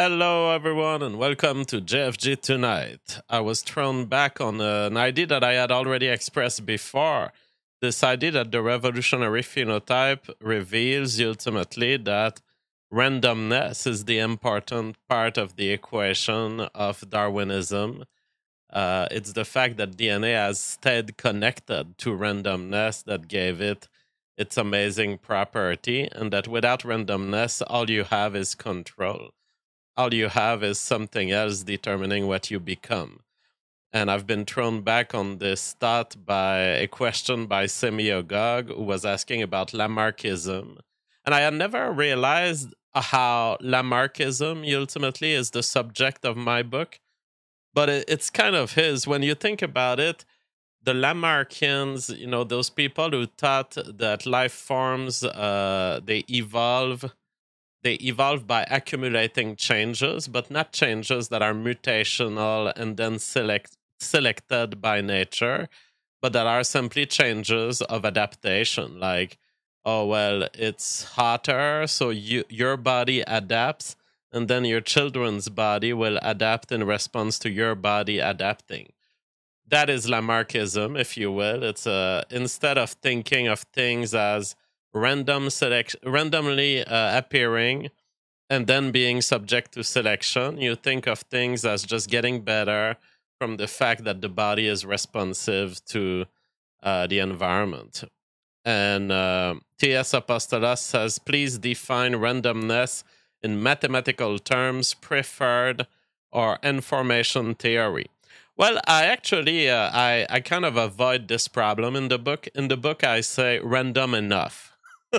Hello, everyone, and welcome to JFG Tonight. I was thrown back on an idea that I had already expressed before. This idea that the revolutionary phenotype reveals ultimately that randomness is the important part of the equation of Darwinism. It's the fact that DNA has stayed connected to randomness that gave it its amazing property, and that without randomness, all you have is control. All you have is something else determining what you become. And I've been thrown back on this thought by a question by Semiogog, who was asking about Lamarckism. And I had never realized how Lamarckism ultimately is the subject of my book, but it's kind of his. When you think about it, the Lamarckians, those people who thought that life forms, they evolve by accumulating changes, but not changes that are mutational and then selected by nature, but that are simply changes of adaptation. Like, oh, well, it's hotter, so your body adapts, and then your children's body will adapt in response to your body adapting. That is Lamarckism, if you will. It's instead of thinking of things as randomly appearing and then being subject to selection, you think of things as just getting better from the fact that the body is responsive to the environment. And T.S. Apostolos says, please define randomness in mathematical terms, preferred or information theory. Well, I actually, I kind of avoid this problem in the book. In the book, I say random enough.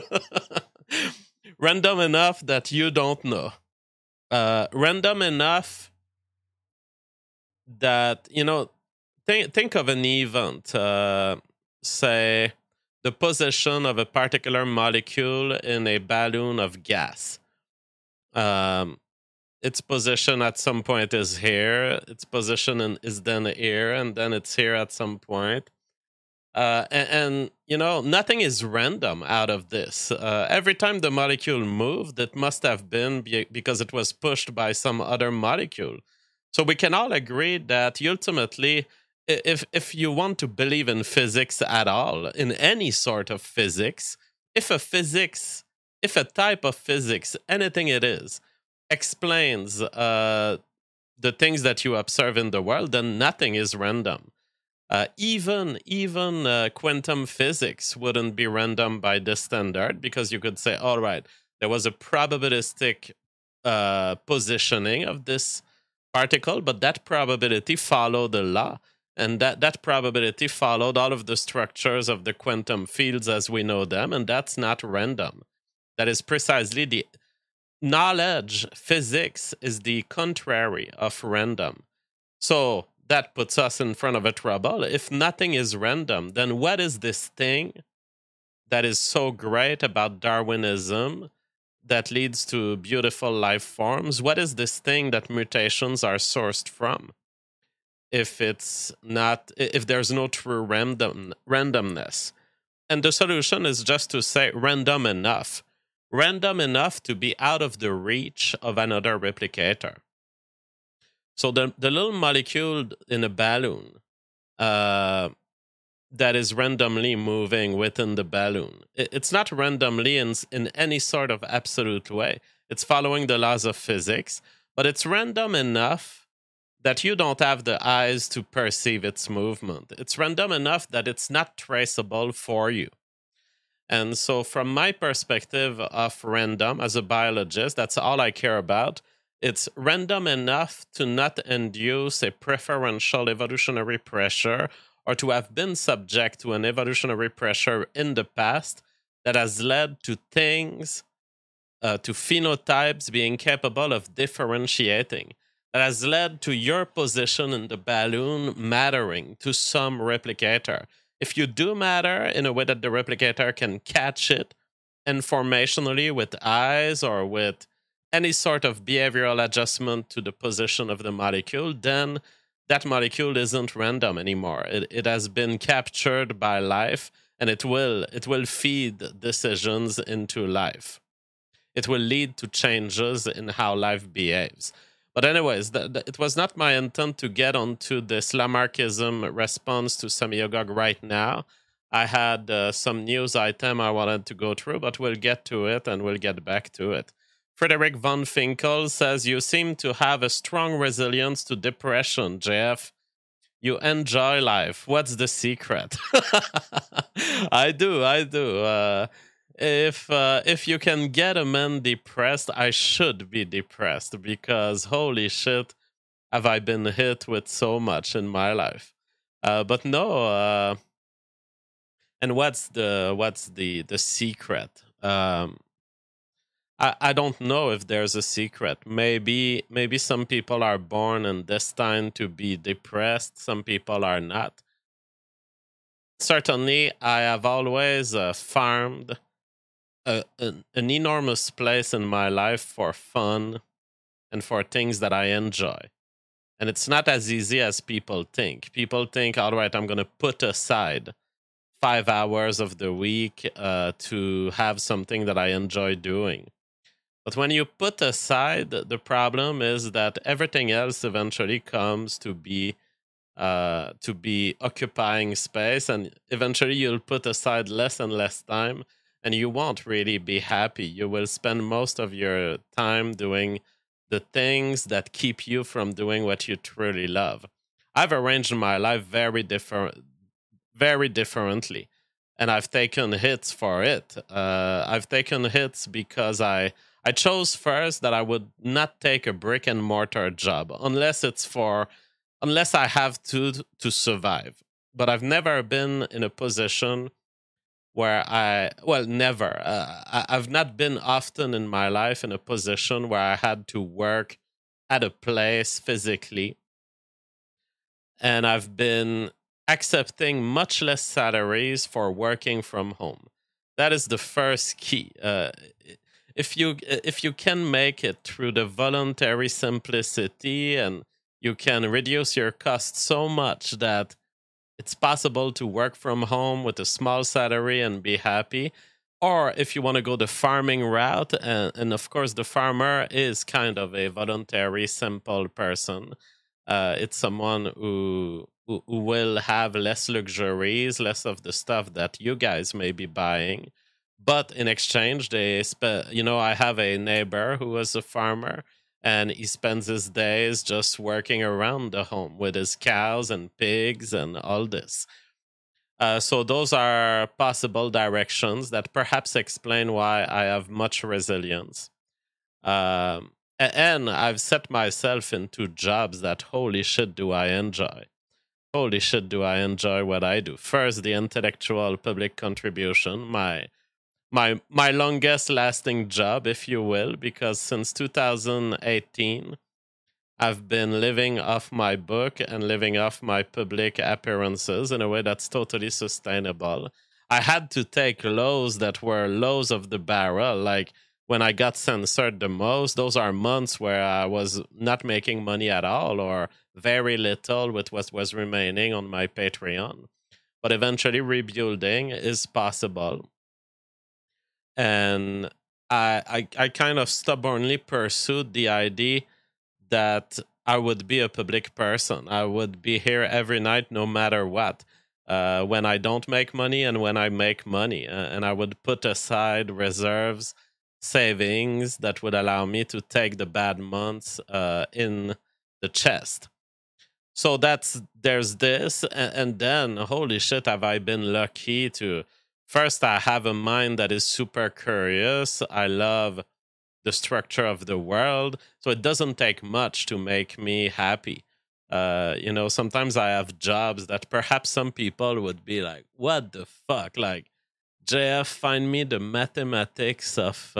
Random enough that you don't know. Random enough that, think of an event, say the position of a particular molecule in a balloon of gas. Its position at some point is here, its position is then here, and then it's here at some point. And nothing is random out of this. Every time the molecule moved, it must have been because it was pushed by some other molecule. So we can all agree that ultimately, if you want to believe in physics at all, in any sort of physics, if a type of physics, anything it is, explains the things that you observe in the world, then nothing is random. Even quantum physics wouldn't be random by this standard, because you could say, all right, there was a probabilistic positioning of this particle, but that probability followed the law, and that probability followed all of the structures of the quantum fields as we know them, and that's not random. That is precisely the knowledge. Physics is the contrary of random. So that puts us in front of a trouble. If nothing is random, then what is this thing that is so great about Darwinism that leads to beautiful life forms? What is this thing that mutations are sourced from? If there's no true randomness. And the solution is just to say random enough. Random enough to be out of the reach of another replicator. So the little molecule in a balloon that is randomly moving within the balloon, it's not randomly in any sort of absolute way. It's following the laws of physics, but it's random enough that you don't have the eyes to perceive its movement. It's random enough that it's not traceable for you. And so from my perspective of random as a biologist, that's all I care about. It's random enough to not induce a preferential evolutionary pressure or to have been subject to an evolutionary pressure in the past that has led to things, to phenotypes being capable of differentiating. That has led to your position in the balloon mattering to some replicator. If you do matter in a way that the replicator can catch it informationally with eyes or with any sort of behavioral adjustment to the position of the molecule, then that molecule isn't random anymore. It has been captured by life, and it will feed decisions into life. it will lead to changes in how life behaves. But anyways, it was not my intent to get onto this Lamarckism response to Semyagogue right now. I had some news item I wanted to go through, but we'll get to it and we'll get back to it. Frederick von Finkel says, you seem to have a strong resilience to depression, JF. You enjoy life. What's the secret? I do. If you can get a man depressed, I should be depressed because holy shit, have I been hit with so much in my life. But no. And what's the secret? I don't know if there's a secret. Maybe some people are born and destined to be depressed. Some people are not. Certainly, I have always farmed an enormous place in my life for fun and for things that I enjoy. And it's not as easy as people think. People think, all right, I'm going to put aside 5 hours of the week to have something that I enjoy doing. But when you put aside, the problem is that everything else eventually comes to be occupying space, and eventually you'll put aside less and less time, and you won't really be happy. You will spend most of your time doing the things that keep you from doing what you truly love. I've arranged my life very differently, and I've taken hits for it. I've taken hits because I chose first that I would not take a brick and mortar job unless I have to survive. But I've never been in a position where never. I've not been often in my life in a position where I had to work at a place physically. And I've been accepting much less salaries for working from home. That is the first key. If you can make it through the voluntary simplicity and you can reduce your costs so much that it's possible to work from home with a small salary and be happy, or if you want to go the farming route, and of course the farmer is kind of a voluntary, simple person. It's someone who will have less luxuries, less of the stuff that you guys may be buying. But in exchange, I have a neighbor who is a farmer, and he spends his days just working around the home with his cows and pigs and all this. So those are possible directions that perhaps explain why I have much resilience. And I've set myself into jobs that holy shit do I enjoy. Holy shit do I enjoy what I do. First, the intellectual public contribution, my longest lasting job, if you will, because since 2018, I've been living off my book and living off my public appearances in a way that's totally sustainable. I had to take lows that were lows of the barrel. Like when I got censored the most, those are months where I was not making money at all or very little with what was remaining on my Patreon. But eventually rebuilding is possible. And I kind of stubbornly pursued the idea that I would be a public person. I would be here every night, no matter what. When I don't make money and when I make money, and I would put aside reserves, savings that would allow me to take the bad months in the chest. So there's this, and then holy shit, have I been lucky to. First, I have a mind that is super curious. I love the structure of the world. So it doesn't take much to make me happy. Sometimes I have jobs that perhaps some people would be like, what the fuck? Like, JF, find me the mathematics of,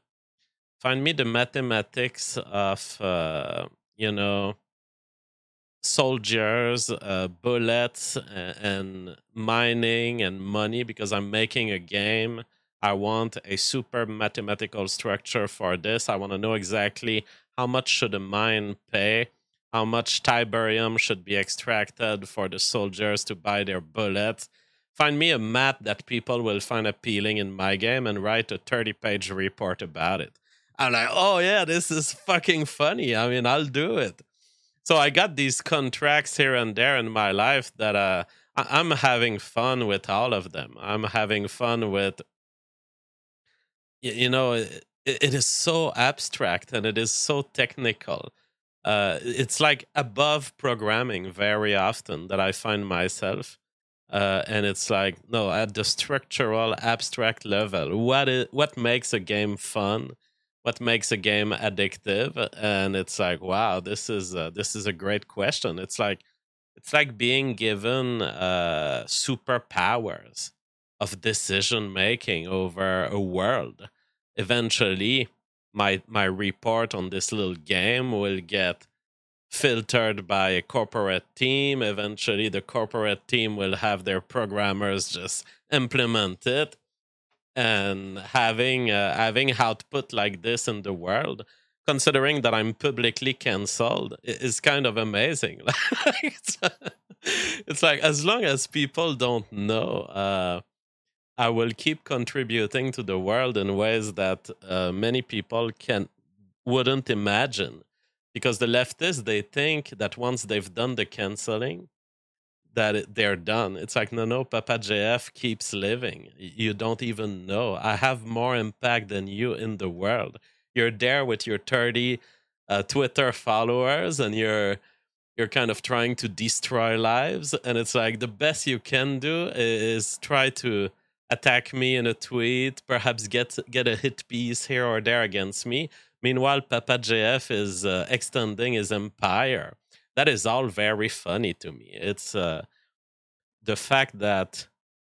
soldiers, bullets, and mining and money because I'm making a game. I want a super mathematical structure for this. I want to know exactly how much should a mine pay, how much tiberium should be extracted for the soldiers to buy their bullets. Find me a map that people will find appealing in my game and write a 30-page report about it. I'm like, oh yeah, this is fucking funny. I mean, I'll do it. So I got these contracts here and there in my life that I'm having fun with all of them. I'm having fun with, it is so abstract and it is so technical. It's like above programming very often that I find myself. And it's like, no, at the structural abstract level, what makes a game fun? What makes a game addictive? And it's like, wow, this is a great question. It's like being given superpowers of decision making over a world. Eventually, my report on this little game will get filtered by a corporate team. Eventually, the corporate team will have their programmers just implement it, and having output like this in the world, considering that I'm publicly cancelled, is kind of amazing. It's like, as long as people don't know, I will keep contributing to the world in ways that many people can wouldn't imagine, because the leftists, they think that once they've done the canceling, that they're done. It's like, no, no, Papa JF keeps living. You don't even know. I have more impact than you in the world. You're there with your 30 Twitter followers, and you're kind of trying to destroy lives. And it's like, the best you can do is try to attack me in a tweet, perhaps get a hit piece here or there against me. Meanwhile, Papa JF is extending his empire. That is all very funny to me. It's the fact that,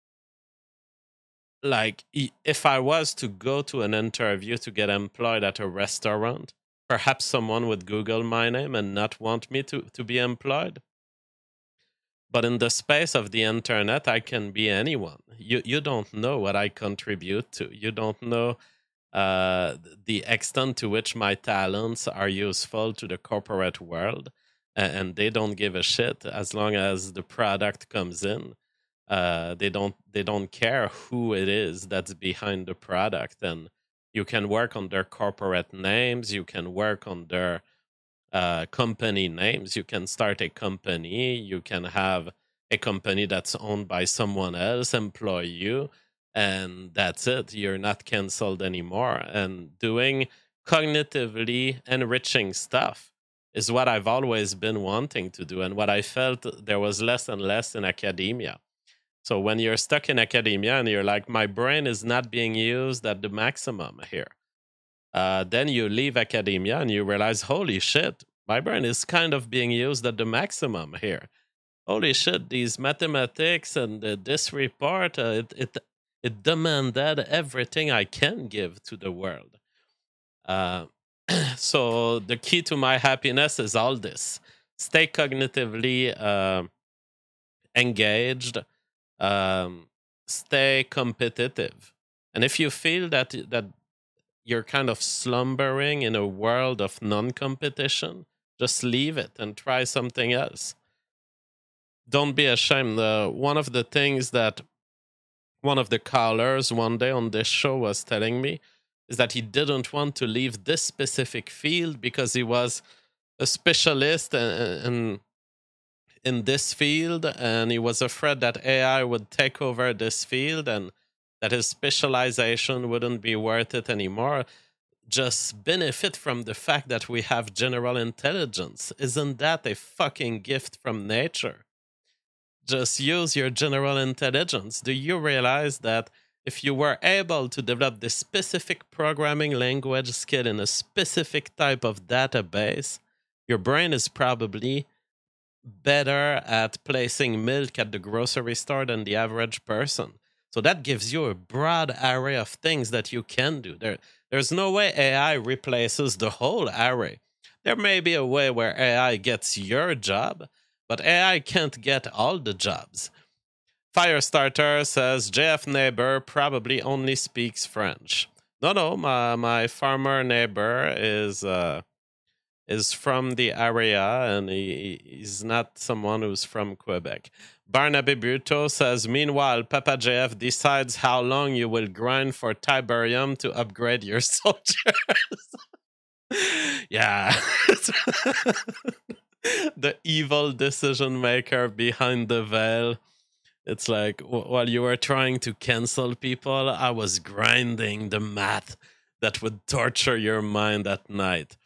like, if I was to go to an interview to get employed at a restaurant, perhaps someone would Google my name and not want me to be employed. But in the space of the internet, I can be anyone. You don't know what I contribute to. You don't know the extent to which my talents are useful to the corporate world, and they don't give a shit as long as the product comes in. They don't care who it is that's behind the product, and you can work on their corporate names. You can work on their company names. You can start a company. You can have a company that's owned by someone else employ you, and that's it. You're not canceled anymore. And doing cognitively enriching stuff is what I've always been wanting to do, and what I felt there was less and less in academia. So when you're stuck in academia and you're like, my brain is not being used at the maximum here, then you leave academia and you realize, holy shit, my brain is kind of being used at the maximum here. Holy shit, these mathematics and this report, it demanded everything I can give to the world. Uh, so the key to my happiness is all this: stay cognitively engaged, um, stay competitive, and if you feel that you're kind of slumbering in a world of non-competition, just leave it and try something else. Don't be ashamed. One of the things that one of the callers one day on this show was telling me is that he didn't want to leave this specific field because he was a specialist in this field, and he was afraid that AI would take over this field and that his specialization wouldn't be worth it anymore. Just benefit from the fact that we have general intelligence. Isn't that a fucking gift from nature? Just use your general intelligence. Do you realize that if you were able to develop this specific programming language skill in a specific type of database, your brain is probably better at placing milk at the grocery store than the average person. So that gives you a broad array of things that you can do. There's no way AI replaces the whole array. There may be a way where AI gets your job, but AI can't get all the jobs. Firestarter says JF neighbor probably only speaks French. No, my farmer neighbor is is from the area, and he's not someone who's from Quebec. Barnaby Buto says, meanwhile, Papa JF decides how long you will grind for Tiberium to upgrade your soldiers. Yeah. The evil decision maker behind the veil. It's like, while you were trying to cancel people, I was grinding the math that would torture your mind at night.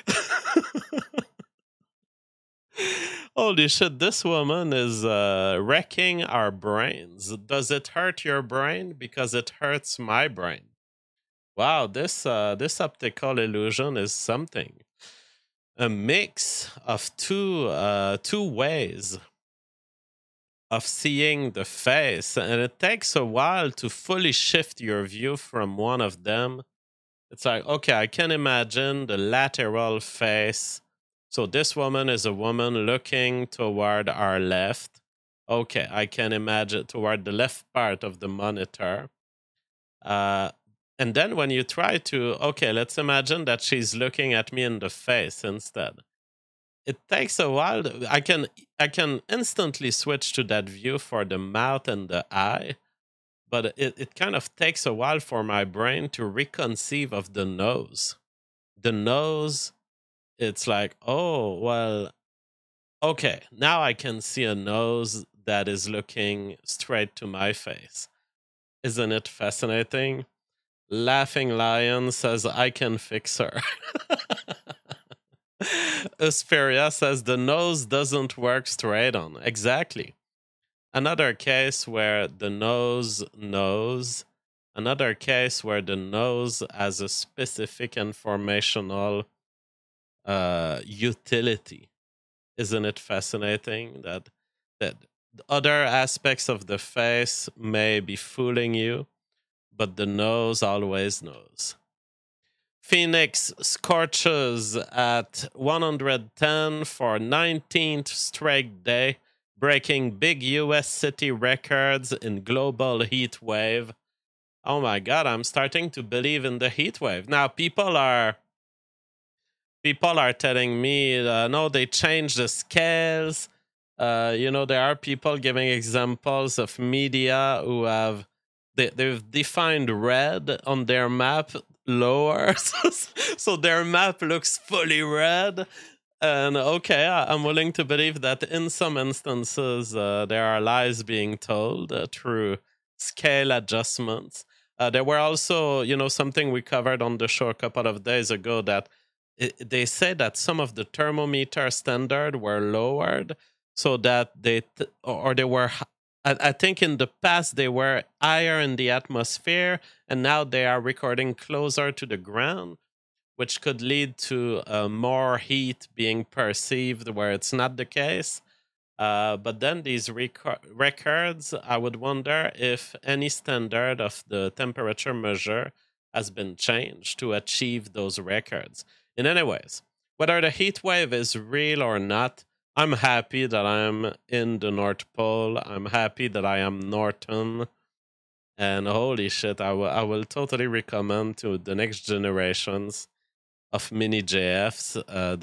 Holy shit, this woman is wrecking our brains. Does it hurt your brain? Because it hurts my brain. Wow, this optical illusion is something. A mix of two ways of seeing the face, and it takes a while to fully shift your view from one of them. It's like, okay, I can imagine the lateral face. So this woman is a woman looking toward our left. Okay, I can imagine toward the left part of the monitor. And then when you try to, okay, let's imagine that she's looking at me in the face instead. It takes a while. I can instantly switch to that view for the mouth and the eye, but it kind of takes a while for my brain to reconceive of the nose. The nose, it's like, oh, well, okay, now I can see a nose that is looking straight to my face. Isn't it fascinating? Laughing Lion says, I can fix her. Asperia says, the nose doesn't work straight on. Exactly. Another case where the nose knows. Another case where the nose has a specific informational utility. Isn't it fascinating that other aspects of the face may be fooling you, but the nose always knows. Phoenix scorches at 110 for 19th straight day, breaking big US city records in global heat wave. Oh my god, I'm starting to believe in the heat wave. Now people are telling me, no, they changed the scales. There are people giving examples of media who have they've defined red on their map lower, so their map looks fully red. And okay, I'm willing to believe that in some instances there are lies being told through scale adjustments. There were also, something we covered on the show a couple of days ago, that they say that some of the thermometer standard were lowered so that they were. I think in the past they were higher in the atmosphere, and now they are recording closer to the ground, which could lead to more heat being perceived where it's not the case. But then these records, I would wonder if any standard of the temperature measure has been changed to achieve those records. In any ways, whether the heat wave is real or not, I'm happy that I'm in the North Pole. I'm happy that I am Norton. And holy shit, I will totally recommend to the next generations of mini JFs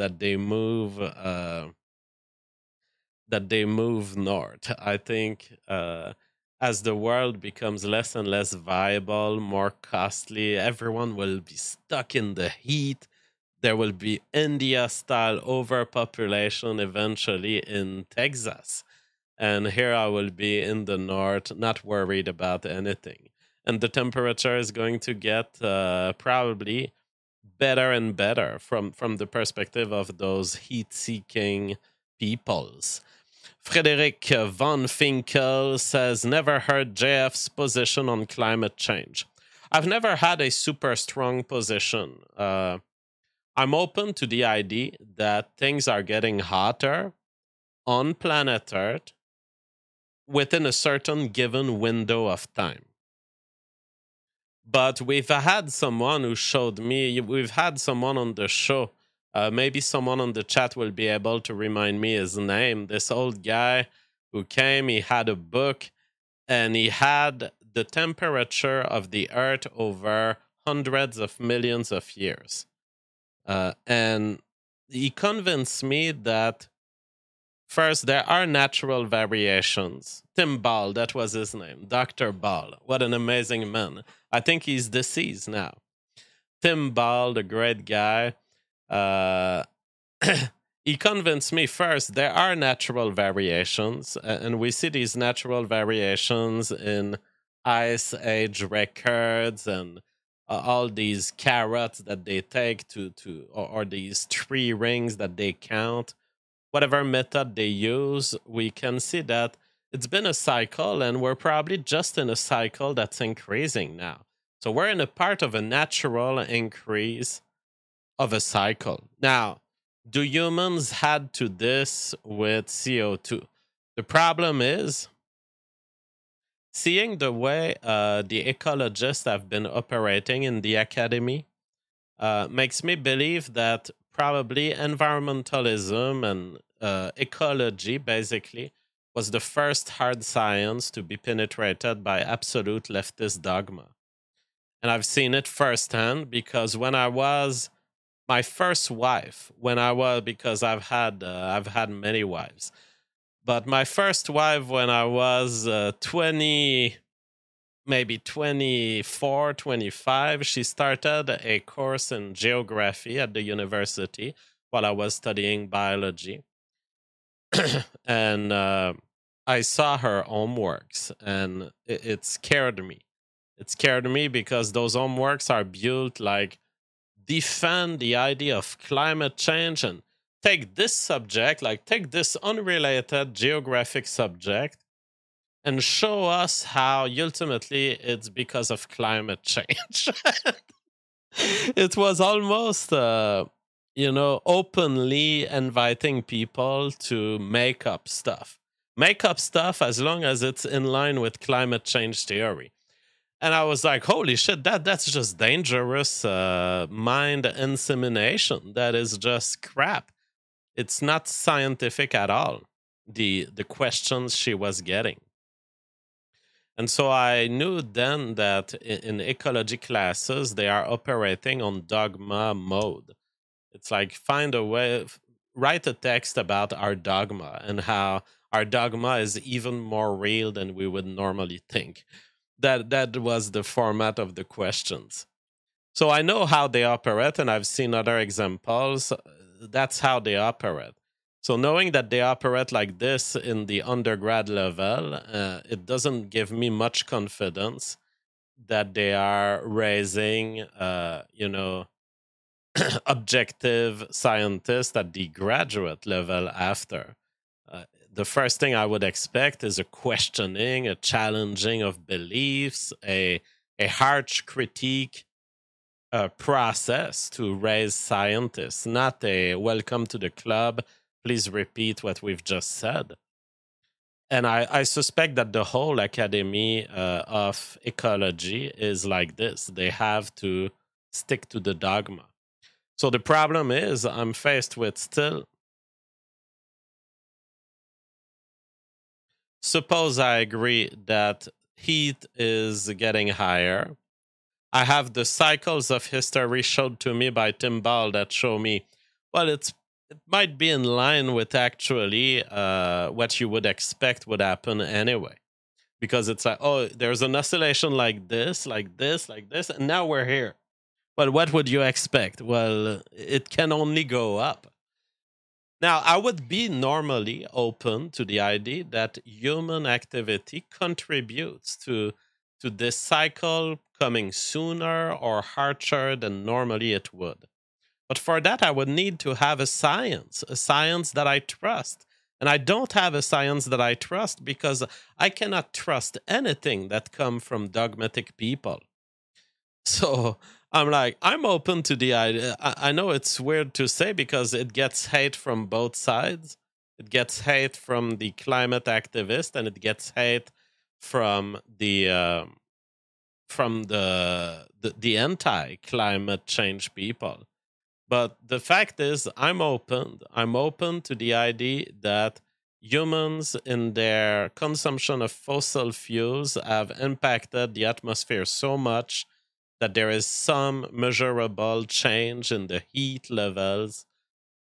that they move north. I think as the world becomes less and less viable, more costly, everyone will be stuck in the heat. There will be India-style overpopulation eventually in Texas. And here I will be in the north, not worried about anything. And the temperature is going to get probably better and better from the perspective of those heat-seeking peoples. Frederick von Finkel says, never heard JF's position on climate change. I've never had a super strong position. I'm open to the idea that things are getting hotter on planet Earth within a certain given window of time. But we've had someone who showed me, we've had someone on the show, maybe someone on the chat will be able to remind me his name. This old guy who came, he had a book, and he had the temperature of the Earth over hundreds of millions of years. And he convinced me that first there are natural variations. Tim Ball, that was his name, Dr. Ball. What an amazing man. I think he's deceased now. Tim Ball, the great guy, uh, he convinced me first there are natural variations, and we see these natural variations in Ice Age records and all these carrots that they take or these tree rings that they count. Whatever method they use, we can see that it's been a cycle, and we're probably just in a cycle that's increasing now. So we're in a part of a natural increase of a cycle. Now, do humans had to this with CO2? The problem is seeing the way the ecologists have been operating in the academy makes me believe that probably environmentalism and ecology basically was the first hard science to be penetrated by absolute leftist dogma. And I've seen it firsthand because when I was my first wife, because I've had many wives, but my first wife when I was 20, maybe 24, 25, she started a course in geography at the university while I was studying biology. And I saw her homeworks, and it scared me. It scared me because those homeworks are built like defend the idea of climate change and take this subject, like take this unrelated geographic subject, and show us how ultimately it's because of climate change. It was almost, openly inviting people to make up stuff. Make up stuff as long as it's in line with climate change theory. And I was like, holy shit, that's just dangerous mind insemination. That is just crap. It's not scientific at all, the questions she was getting. And so I knew then that in ecology classes, they are operating on dogma mode. It's like find a way, write a text about our dogma and how our dogma is even more real than we would normally think. That was the format of the questions. So I know how they operate, and I've seen other examples. That's how they operate. So knowing that they operate like this in the undergrad level, it doesn't give me much confidence that they are raising, objective scientists at the graduate level after. The first thing I would expect is a questioning, a challenging of beliefs, a harsh critique process to raise scientists, not a welcome to the club, please repeat what we've just said. And I suspect that the whole academy of ecology is like this. They have to stick to the dogma. So the problem is I'm faced with still, suppose I agree that heat is getting higher. I have the cycles of history showed to me by Tim Ball that show me, well, it might be in line with actually what you would expect would happen anyway. Because it's like, oh, there's an oscillation like this, like this, like this, and now we're here. Well, what would you expect? Well, it can only go up. Now, I would be normally open to the idea that human activity contributes to this cycle coming sooner or harsher than normally it would. But for that, I would need to have a science that I trust. And I don't have a science that I trust because I cannot trust anything that comes from dogmatic people. So I'm like, I'm open to the idea. I know it's weird to say because it gets hate from both sides. It gets hate from the climate activist, and it gets hate from the anti-climate change people. But the fact is, I'm open. I'm open to the idea that humans, in their consumption of fossil fuels, have impacted the atmosphere so much that there is some measurable change in the heat levels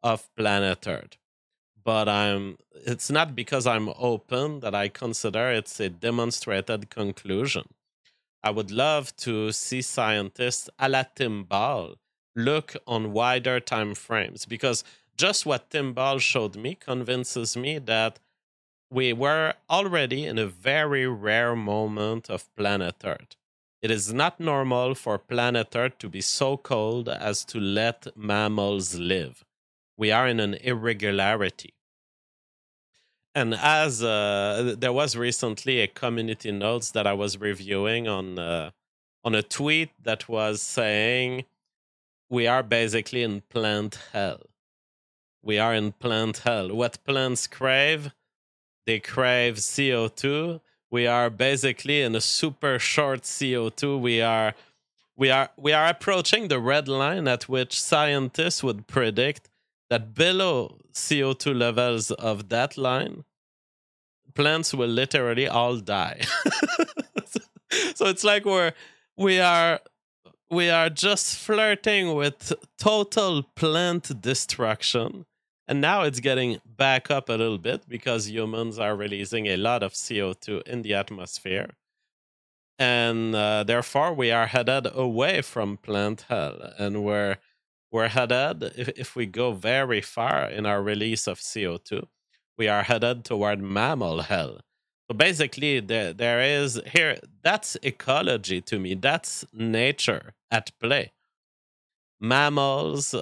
of planet Earth. But it's not because I'm open that I consider it's a demonstrated conclusion. I would love to see scientists a la Tim Ball look on wider time frames, because just what Tim Ball showed me convinces me that we were already in a very rare moment of planet Earth. It is not normal for planet Earth to be so cold as to let mammals live. We are in an irregularity. And as there was recently a community notes that I was reviewing on a tweet that was saying we are basically in plant hell. We are in plant hell. What plants crave? They crave CO2. We are basically in a super short CO2. We are approaching the red line at which scientists would predict that below CO2 levels of that line, plants will literally all die. So it's like we are we are just flirting with total plant destruction. And now it's getting back up a little bit because humans are releasing a lot of CO2 in the atmosphere. And therefore, we are headed away from plant hell. And we're headed, if we go very far in our release of CO2, we are headed toward mammal hell. So basically, there is here, that's ecology to me. That's nature at play. Mammals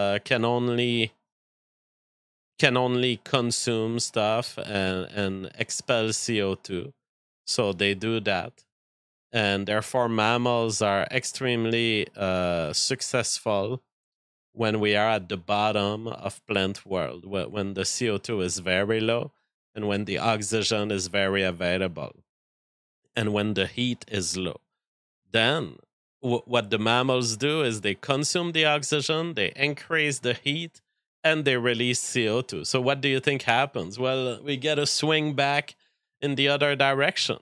can only consume stuff and expel CO2. So they do that. And therefore, mammals are extremely successful when we are at the bottom of plant world, when the CO2 is very low and when the oxygen is very available and when the heat is low. Then what the mammals do is they consume the oxygen, they increase the heat, and they release CO2. So what do you think happens? Well, we get a swing back in the other direction.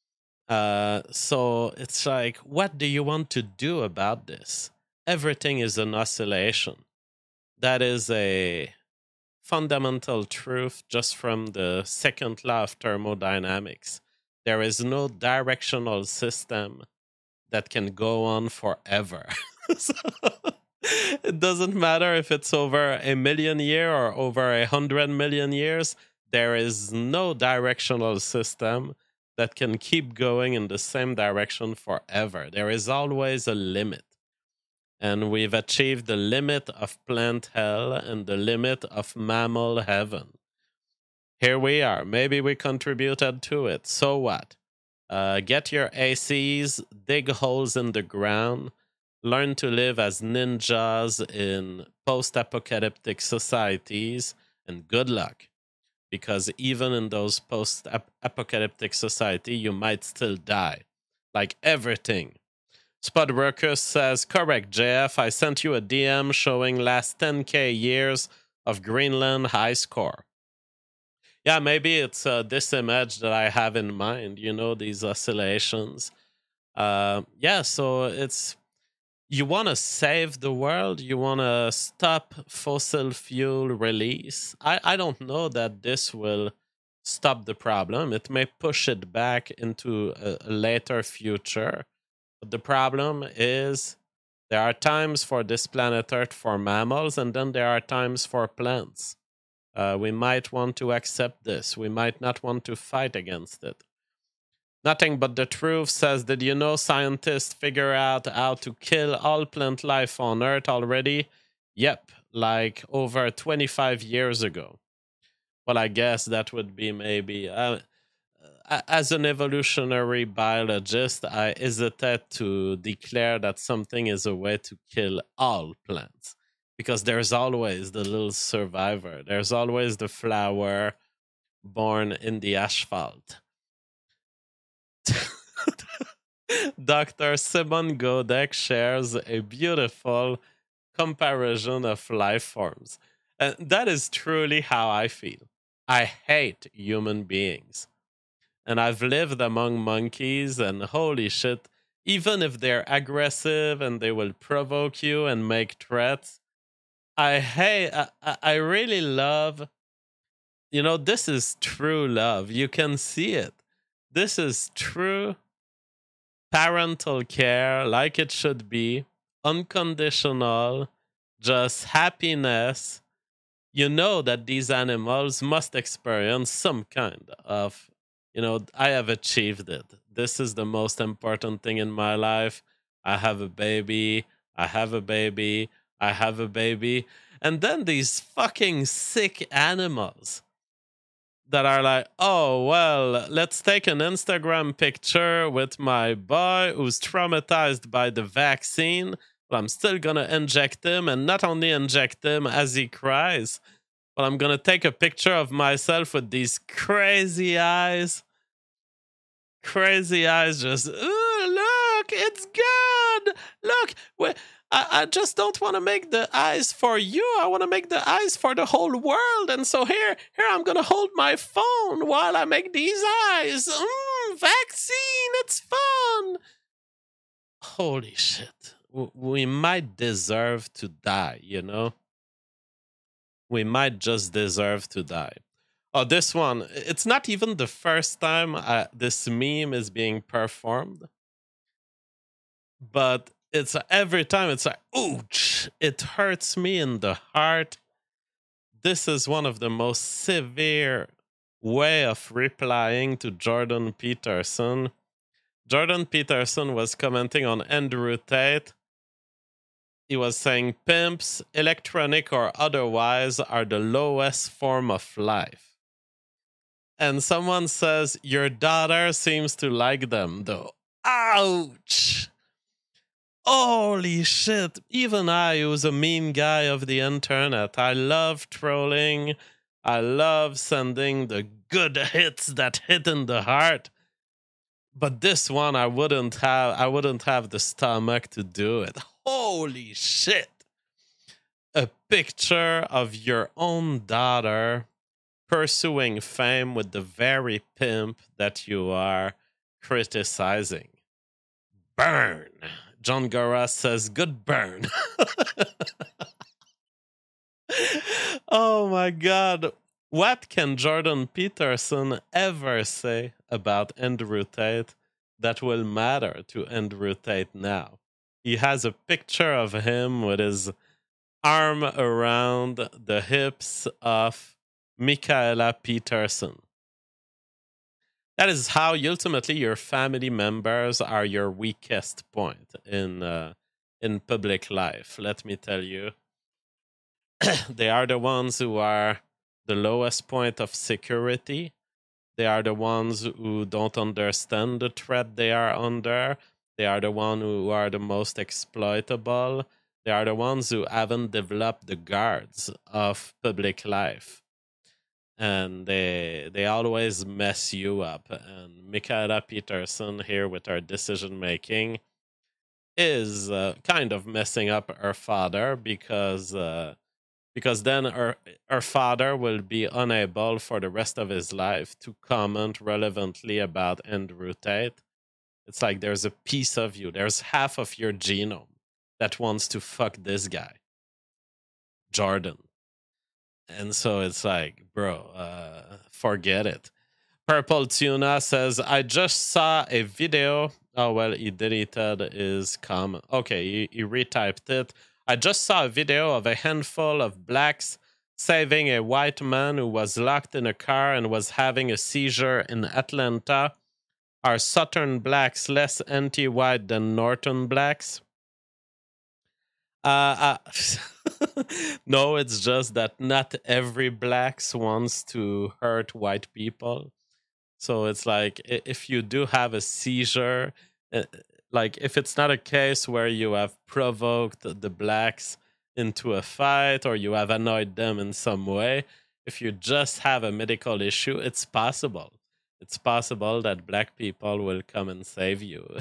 So it's like, what do you want to do about this? Everything is an oscillation. That is a fundamental truth just from the second law of thermodynamics. There is no directional system that can go on forever. So, it doesn't matter if it's over 1,000,000 years or over 100 million years. There is no directional system that can keep going in the same direction forever. There is always a limit. And we've achieved the limit of plant hell and the limit of mammal heaven. Here we are. Maybe we contributed to it. So what? Get your ACs, dig holes in the ground, learn to live as ninjas in post-apocalyptic societies, and good luck. Because even in those post-apocalyptic society, you might still die. Like everything. Spudworkus says, correct, JF. I sent you a DM showing last 10K years of Greenland high score. Yeah, maybe it's this image that I have in mind, these oscillations. Yeah, so it's, you want to save the world, you want to stop fossil fuel release. I don't know that this will stop the problem. It may push it back into a later future. But the problem is there are times for this planet Earth for mammals, and then there are times for plants. We might want to accept this. We might not want to fight against it. Nothing but the truth says, did you know scientists figure out how to kill all plant life on Earth already? Yep, like over 25 years ago. Well, I guess that would be maybe... as an evolutionary biologist, I hesitate to declare that something is a way to kill all plants. Because there's always the little survivor. There's always the flower born in the asphalt. Dr. Simon Godek shares a beautiful comparison of life forms. And that is truly how I feel. I hate human beings. And I've lived among monkeys, and holy shit, even if they're aggressive and they will provoke you and make threats, I really love, this is true love. You can see it. This is true parental care like it should be, unconditional, just happiness. You know that these animals must experience some kind of, I have achieved it. This is the most important thing in my life. I have a baby. I have a baby. I have a baby. And then these fucking sick animals that are like, oh, well, let's take an Instagram picture with my boy who's traumatized by the vaccine. But I'm still going to inject him, and not only inject him as he cries, but I'm going to take a picture of myself with these crazy eyes. Crazy eyes, just, look, it's good. Look, I just don't want to make the eyes for you. I want to make the eyes for the whole world. And so here I'm going to hold my phone while I make these eyes. Vaccine, it's fun. Holy shit. We might deserve to die, We might just deserve to die. Oh, this one, it's not even the first time this meme is being performed, but it's every time it's like, ouch, it hurts me in the heart. This is one of the most severe way of replying to Jordan Peterson. Jordan Peterson was commenting on Andrew Tate. He was saying pimps, electronic or otherwise, are the lowest form of life. And someone says, your daughter seems to like them, though. Ouch! Holy shit. Even I, who's a mean guy of the internet, I love trolling. I love sending the good hits that hit in the heart. But this one, I wouldn't have the stomach to do it. Holy shit. A picture of your own daughter pursuing fame with the very pimp that you are criticizing. Burn. John Gora says, good burn. Oh my God. What can Jordan Peterson ever say about Andrew Tate that will matter to Andrew Tate now? He has a picture of him with his arm around the hips of Michaela Peterson. That is how ultimately your family members are your weakest point in public life. Let me tell you, they are the ones who are the lowest point of security. They are the ones who don't understand the threat they are under. They are the ones who are the most exploitable. They are the ones who haven't developed the guards of public life. And they always mess you up. And Michaela Peterson here with her decision making is kind of messing up her father because then her father will be unable for the rest of his life to comment relevantly about Andrew Tate. It's like there's a piece of you, there's half of your genome that wants to fuck this guy, Jordan. And so it's like, bro, forget it. Purple Tuna says, I just saw a video. Oh, well, he deleted his comment. Okay, he retyped it. I just saw a video of a handful of blacks saving a white man who was locked in a car and was having a seizure in Atlanta. Are Southern blacks less anti-white than Northern blacks? No, it's just that not every blacks wants to hurt white people. So it's like if you do have a seizure, like if it's not a case where you have provoked the blacks into a fight or you have annoyed them in some way, if you just have a medical issue, it's possible. It's possible that black people will come and save you.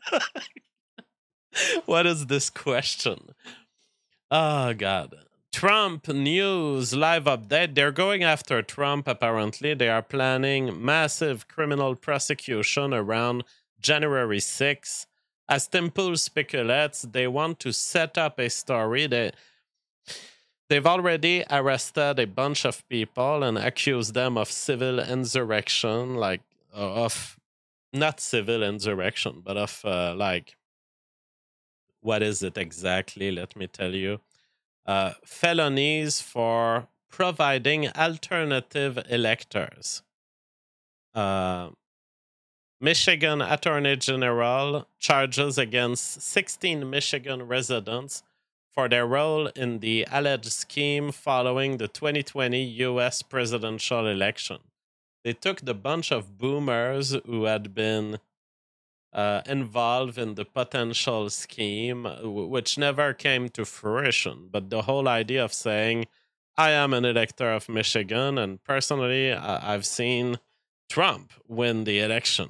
What is this question? Oh, God. Trump news live update. They're going after Trump, apparently. They are planning massive criminal prosecution around January 6th. As Tim Pool speculates, they want to set up a story that they've already arrested a bunch of people and accused them of civil insurrection, like of not civil insurrection, but of like, what is it exactly? Let me tell you. Felonies for providing alternative electors. Michigan Attorney General charges against 16 Michigan residents for their role in the alleged scheme following the 2020 US presidential election. They took the bunch of boomers who had been involved in the potential scheme, which never came to fruition. But the whole idea of saying, I am an elector of Michigan, and personally, I've seen Trump win the election.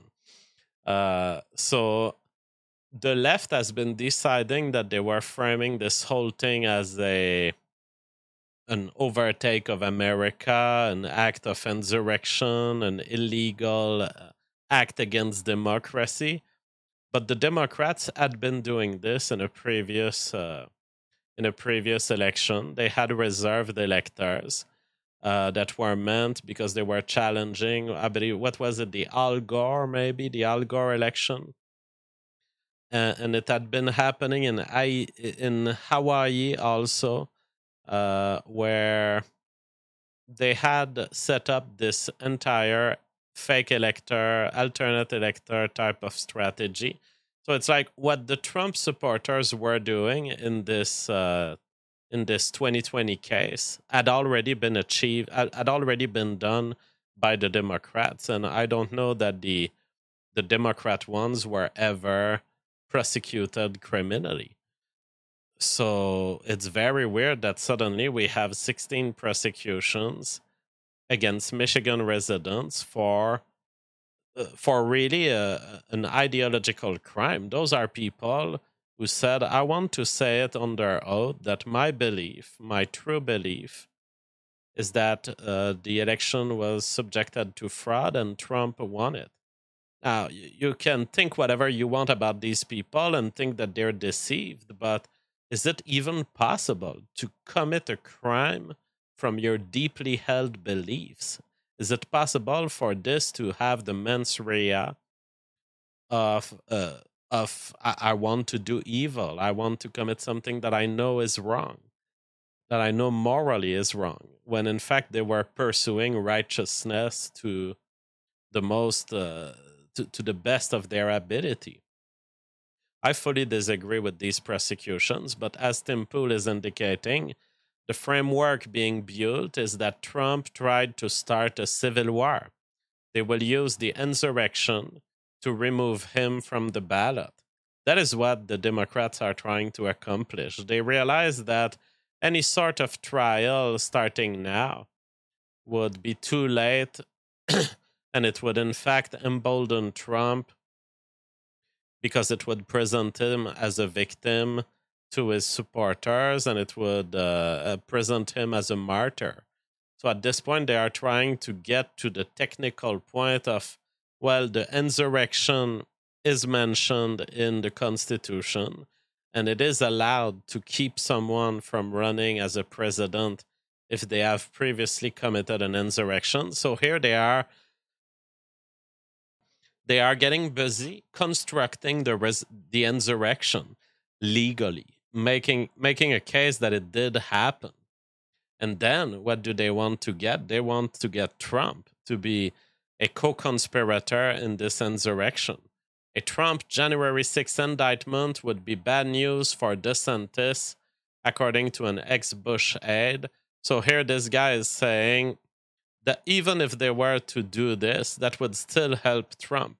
So the left has been deciding that they were framing this whole thing as an overtake of America, an act of insurrection, an illegal act against democracy. But the Democrats had been doing this in a previous election. They had reserved electors that were meant because they were challenging, I believe, what was it, the Al Gore election, and it had been happening in Hawaii also, where they had set up this entire fake elector, alternate elector type of strategy. So it's like what the Trump supporters were doing in this 2020 case had already been achieved, had already been done by the Democrats, and I don't know that the Democrat ones were ever prosecuted criminally. So it's very weird that suddenly we have 16 prosecutions against Michigan residents for really an ideological crime. Those are people who said, I want to say it on their oath that my belief, my true belief, is that the election was subjected to fraud and Trump won it. Now, you can think whatever you want about these people and think that they're deceived, but is it even possible to commit a crime from your deeply held beliefs? Is it possible for this to have the mens rea of I want to do evil, I want to commit something that I know is wrong, that I know morally is wrong, when in fact they were pursuing righteousness to the most to the best of their ability? I fully disagree with these prosecutions, but as Tim Pool is indicating, the framework being built is that Trump tried to start a civil war. They will use the insurrection to remove him from the ballot. That is what the Democrats are trying to accomplish. They realize that any sort of trial starting now would be too late, and it would in fact embolden Trump because it would present him as a victim to his supporters, and it would present him as a martyr. So at this point, they are trying to get to the technical point of, well, the insurrection is mentioned in the Constitution, and it is allowed to keep someone from running as a president if they have previously committed an insurrection. So here they are getting busy constructing the insurrection legally, making a case that it did happen. And then what do they want to get? They want to get Trump to be a co-conspirator in this insurrection. A Trump January 6th indictment would be bad news for DeSantis, according to an ex-Bush aide. So here this guy is saying that even if they were to do this, that would still help Trump.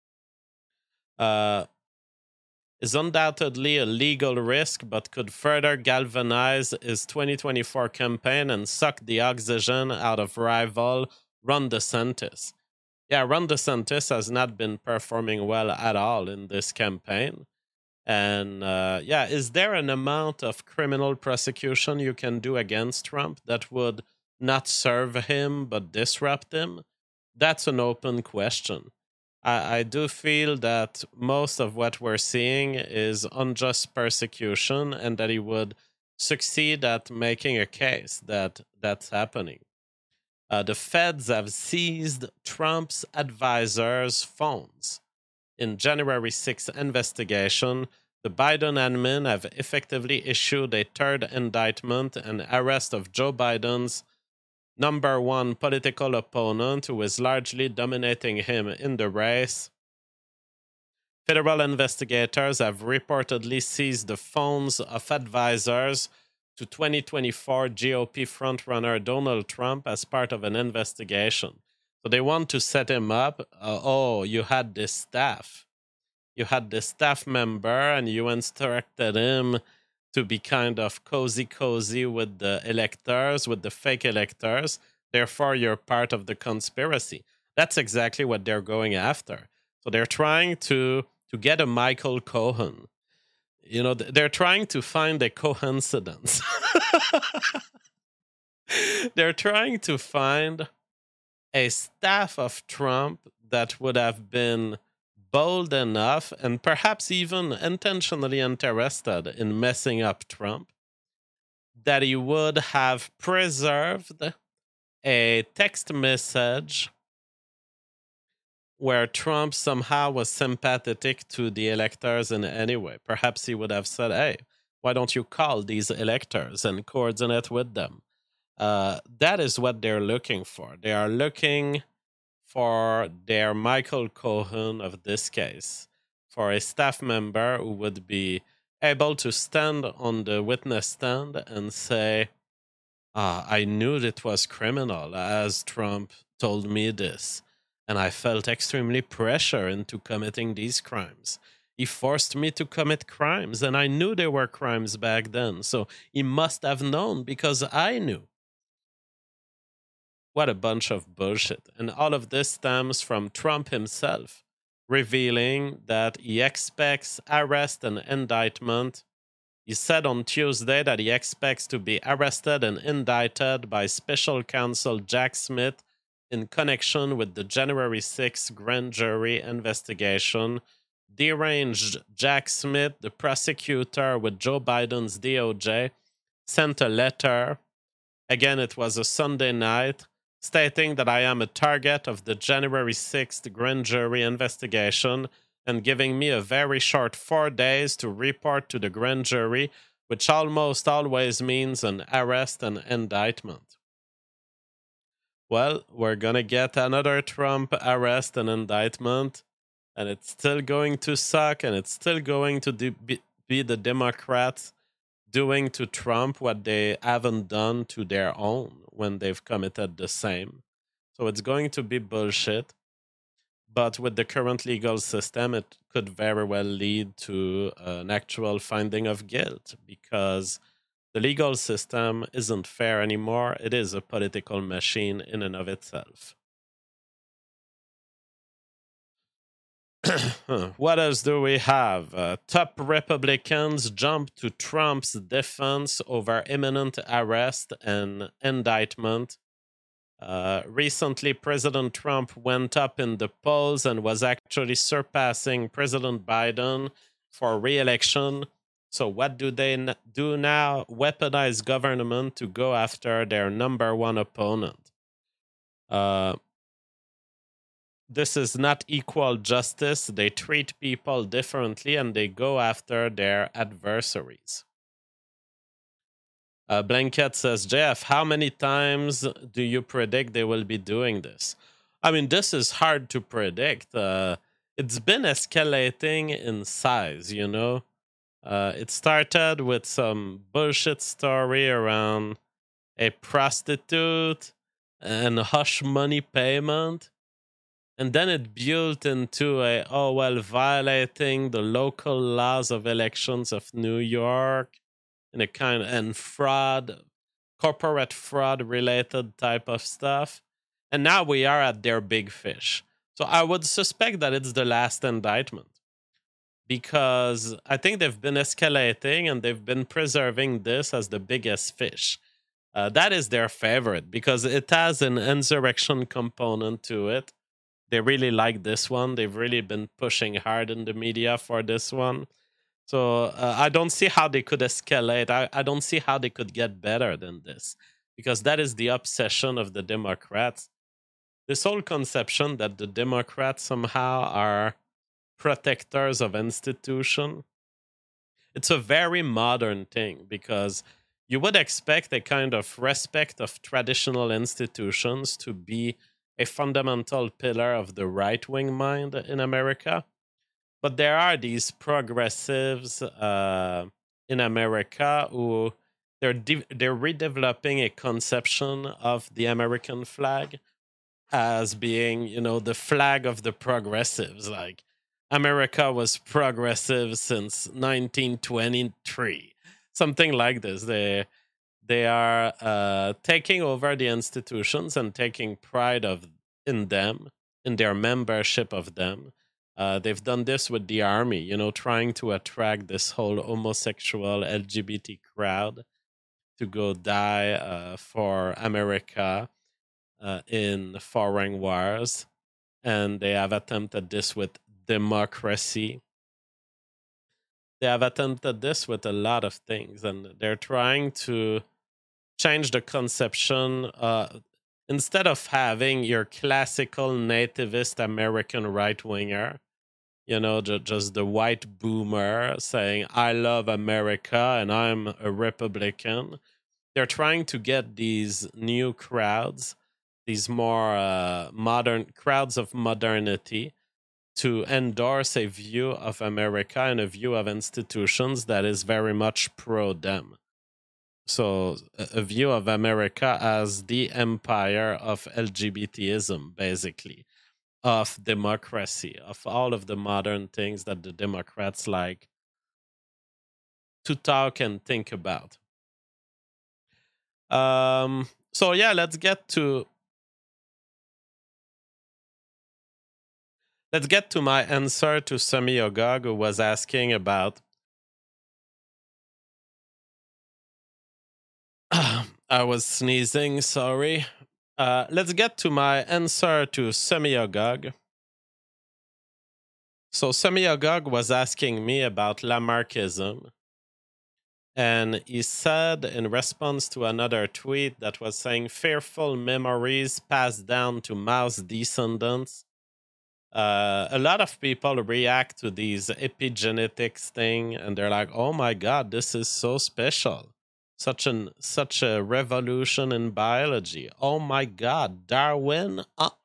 Is undoubtedly a legal risk, but could further galvanize his 2024 campaign and suck the oxygen out of rival Ron DeSantis. Yeah, Ron DeSantis has not been performing well at all in this campaign. And is there an amount of criminal prosecution you can do against Trump that would not serve him but disrupt him? That's an open question. I do feel that most of what we're seeing is unjust persecution and that he would succeed at making a case that that's happening. The feds have seized Trump's advisors' phones. In January 6th investigation, the Biden admin have effectively issued a third indictment and arrest of Joe Biden's number one political opponent, who is largely dominating him in the race. Federal investigators have reportedly seized the phones of advisors to 2024 GOP frontrunner Donald Trump as part of an investigation. So they want to set him up. You had this staff. You had this staff member and you instructed him to be kind of cozy with the electors, with the fake electors. Therefore, you're part of the conspiracy. That's exactly what they're going after. So they're trying to get a Michael Cohen. You know, they're trying to find a coincidence. They're trying to find a staff of Trump that would have been bold enough and perhaps even intentionally interested in messing up Trump, that he would have preserved a text message where Trump somehow was sympathetic to the electors in any way. Perhaps he would have said, hey, why don't you call these electors and coordinate with them? That is what they're looking for. They are looking for their Michael Cohen of this case, for a staff member who would be able to stand on the witness stand and say, I knew it was criminal as Trump told me this, and I felt extremely pressure into committing these crimes. He forced me to commit crimes, and I knew there were crimes back then, so he must have known because I knew. What a bunch of bullshit. And all of this stems from Trump himself revealing that he expects arrest and indictment. He said on Tuesday that he expects to be arrested and indicted by special counsel Jack Smith in connection with the January 6th grand jury investigation. Deranged Jack Smith, the prosecutor with Joe Biden's DOJ, sent a letter. Again, it was a Sunday night, stating that I am a target of the January 6th grand jury investigation and giving me a very short 4 days to report to the grand jury, which almost always means an arrest and indictment. Well, we're going to get another Trump arrest and indictment, and it's still going to suck, and it's still going to be the Democrats doing to Trump what they haven't done to their own when they've committed the same. So it's going to be bullshit. But with the current legal system, it could very well lead to an actual finding of guilt, because the legal system isn't fair anymore. It is a political machine in and of itself. What else do we have? Top Republicans jump to Trump's defense over imminent arrest and indictment. Recently, President Trump went up in the polls and was actually surpassing President Biden for re-election. So what do they do now? Weaponize government to go after their number one opponent. This is not equal justice. They treat people differently and they go after their adversaries. Blanket says, Jeff, how many times do you predict they will be doing this? I mean, this is hard to predict. It's been escalating in size, you know? It started with some bullshit story around a prostitute and hush money payment. And then it built into violating the local laws of elections of New York in a kind of, and fraud, corporate fraud related type of stuff. And now we are at their big fish. So I would suspect that it's the last indictment, because I think they've been escalating and they've been preserving this as the biggest fish. That is their favorite because it has an insurrection component to it. They really like this one. They've really been pushing hard in the media for this one. So I don't see how they could escalate. I don't see how they could get better than this, because that is the obsession of the Democrats. This whole conception that the Democrats somehow are protectors of institution. It's a very modern thing, because you would expect a kind of respect of traditional institutions to be a fundamental pillar of the right wing mind in America. But there are these progressives in America who they're redeveloping a conception of the American flag as being, the flag of the progressives. Like, America was progressive since 1923, something like this. They are taking over the institutions and taking pride in them, in their membership of them. They've done this with the army, trying to attract this whole homosexual LGBT crowd to go die for America in foreign wars. And they have attempted this with democracy. They have attempted this with a lot of things, and they're trying to change the conception. Instead of having your classical nativist American right winger, just the white boomer saying, I love America and I'm a Republican, they're trying to get these new crowds, these more modern crowds of modernity, to endorse a view of America and a view of institutions that is very much pro them. So, a view of America as the empire of LGBTism, basically, of democracy, of all of the modern things that the Democrats like to talk and think about. So yeah, let's get to my answer to Semi-Ogog, who was asking about I was sneezing, sorry. Let's get to my answer to Semi-Ogog. So Semi-Ogog was asking me about Lamarckism. And he said, in response to another tweet that was saying, fearful memories passed down to mouse descendants. A lot of people react to these epigenetics thing, and they're like, "Oh my god, this is so special! Such a revolution in biology! Oh my god, Darwin!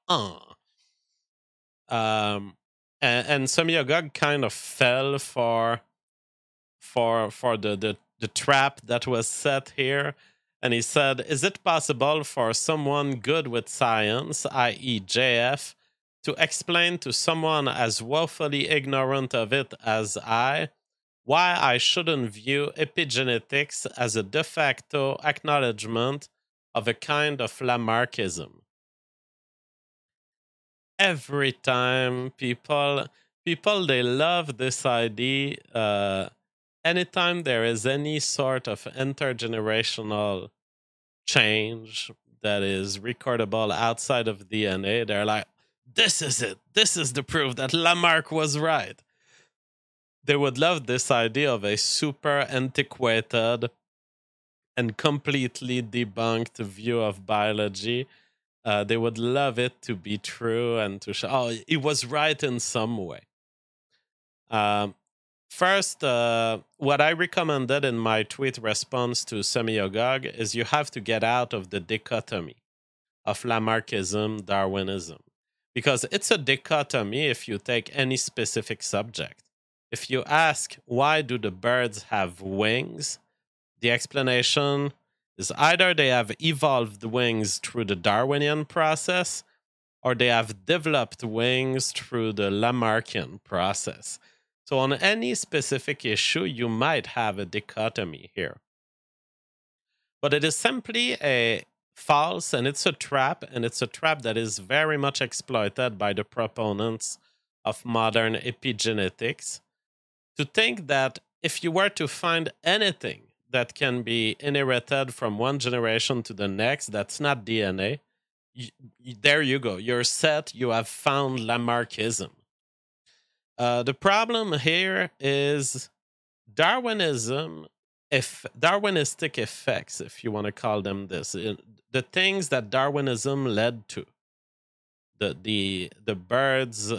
And Semi-Ogog kind of fell for the trap that was set here, and he said, "Is it possible for someone good with science, i.e., JF?" to explain to someone as woefully ignorant of it as I, why I shouldn't view epigenetics as a de facto acknowledgement of a kind of Lamarckism. Every time people they love this idea. Anytime there is any sort of intergenerational change that is recordable outside of DNA, they're like, this is it. This is the proof that Lamarck was right. They would love this idea of a super antiquated and completely debunked view of biology. They would love it to be true and to show, oh, it was right in some way. First, what I recommended in my tweet response to Semi-Ogog is you have to get out of the dichotomy of Lamarckism, Darwinism. Because it's a dichotomy if you take any specific subject. If you ask, why do the birds have wings? The explanation is either they have evolved wings through the Darwinian process, or they have developed wings through the Lamarckian process. So on any specific issue, you might have a dichotomy here. But it is simply a false, and it's a trap, and it's a trap that is very much exploited by the proponents of modern epigenetics, to think that if you were to find anything that can be inherited from one generation to the next, that's not DNA, there you go. You're set. You have found Lamarckism. The problem here is Darwinism, if Darwinistic effects, if you want to call them this, the things that Darwinism led to, the birds'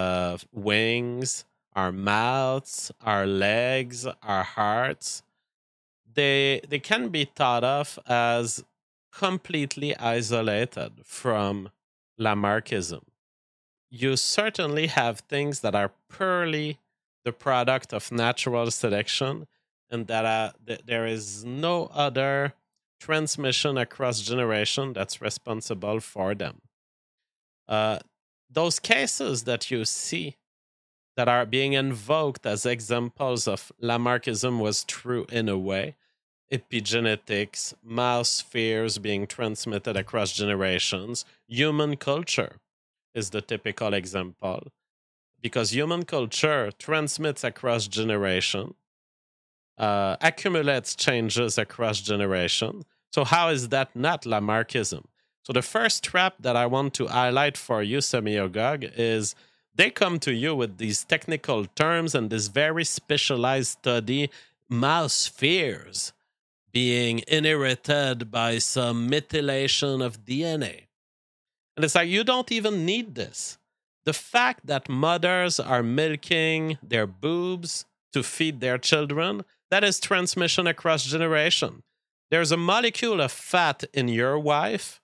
wings, our mouths, our legs, our hearts, they can be thought of as completely isolated from Lamarckism. You certainly have things that are purely the product of natural selection, and that there is no other transmission across generation that's responsible for them. Uh, those cases that you see that are being invoked as examples of Lamarckism was true in a way. Epigenetics, mouse spheres being transmitted across generations, human culture is the typical example, because human culture transmits across generation, accumulates changes across generation. So how is that not Lamarckism? So the first trap that I want to highlight for you, Semyogog, is they come to you with these technical terms and this very specialized study, mouse spheres being inherited by some methylation of DNA. And it's like, you don't even need this. The fact that mothers are milking their boobs to feed their children, that is transmission across generation. There's a molecule of fat in your wife.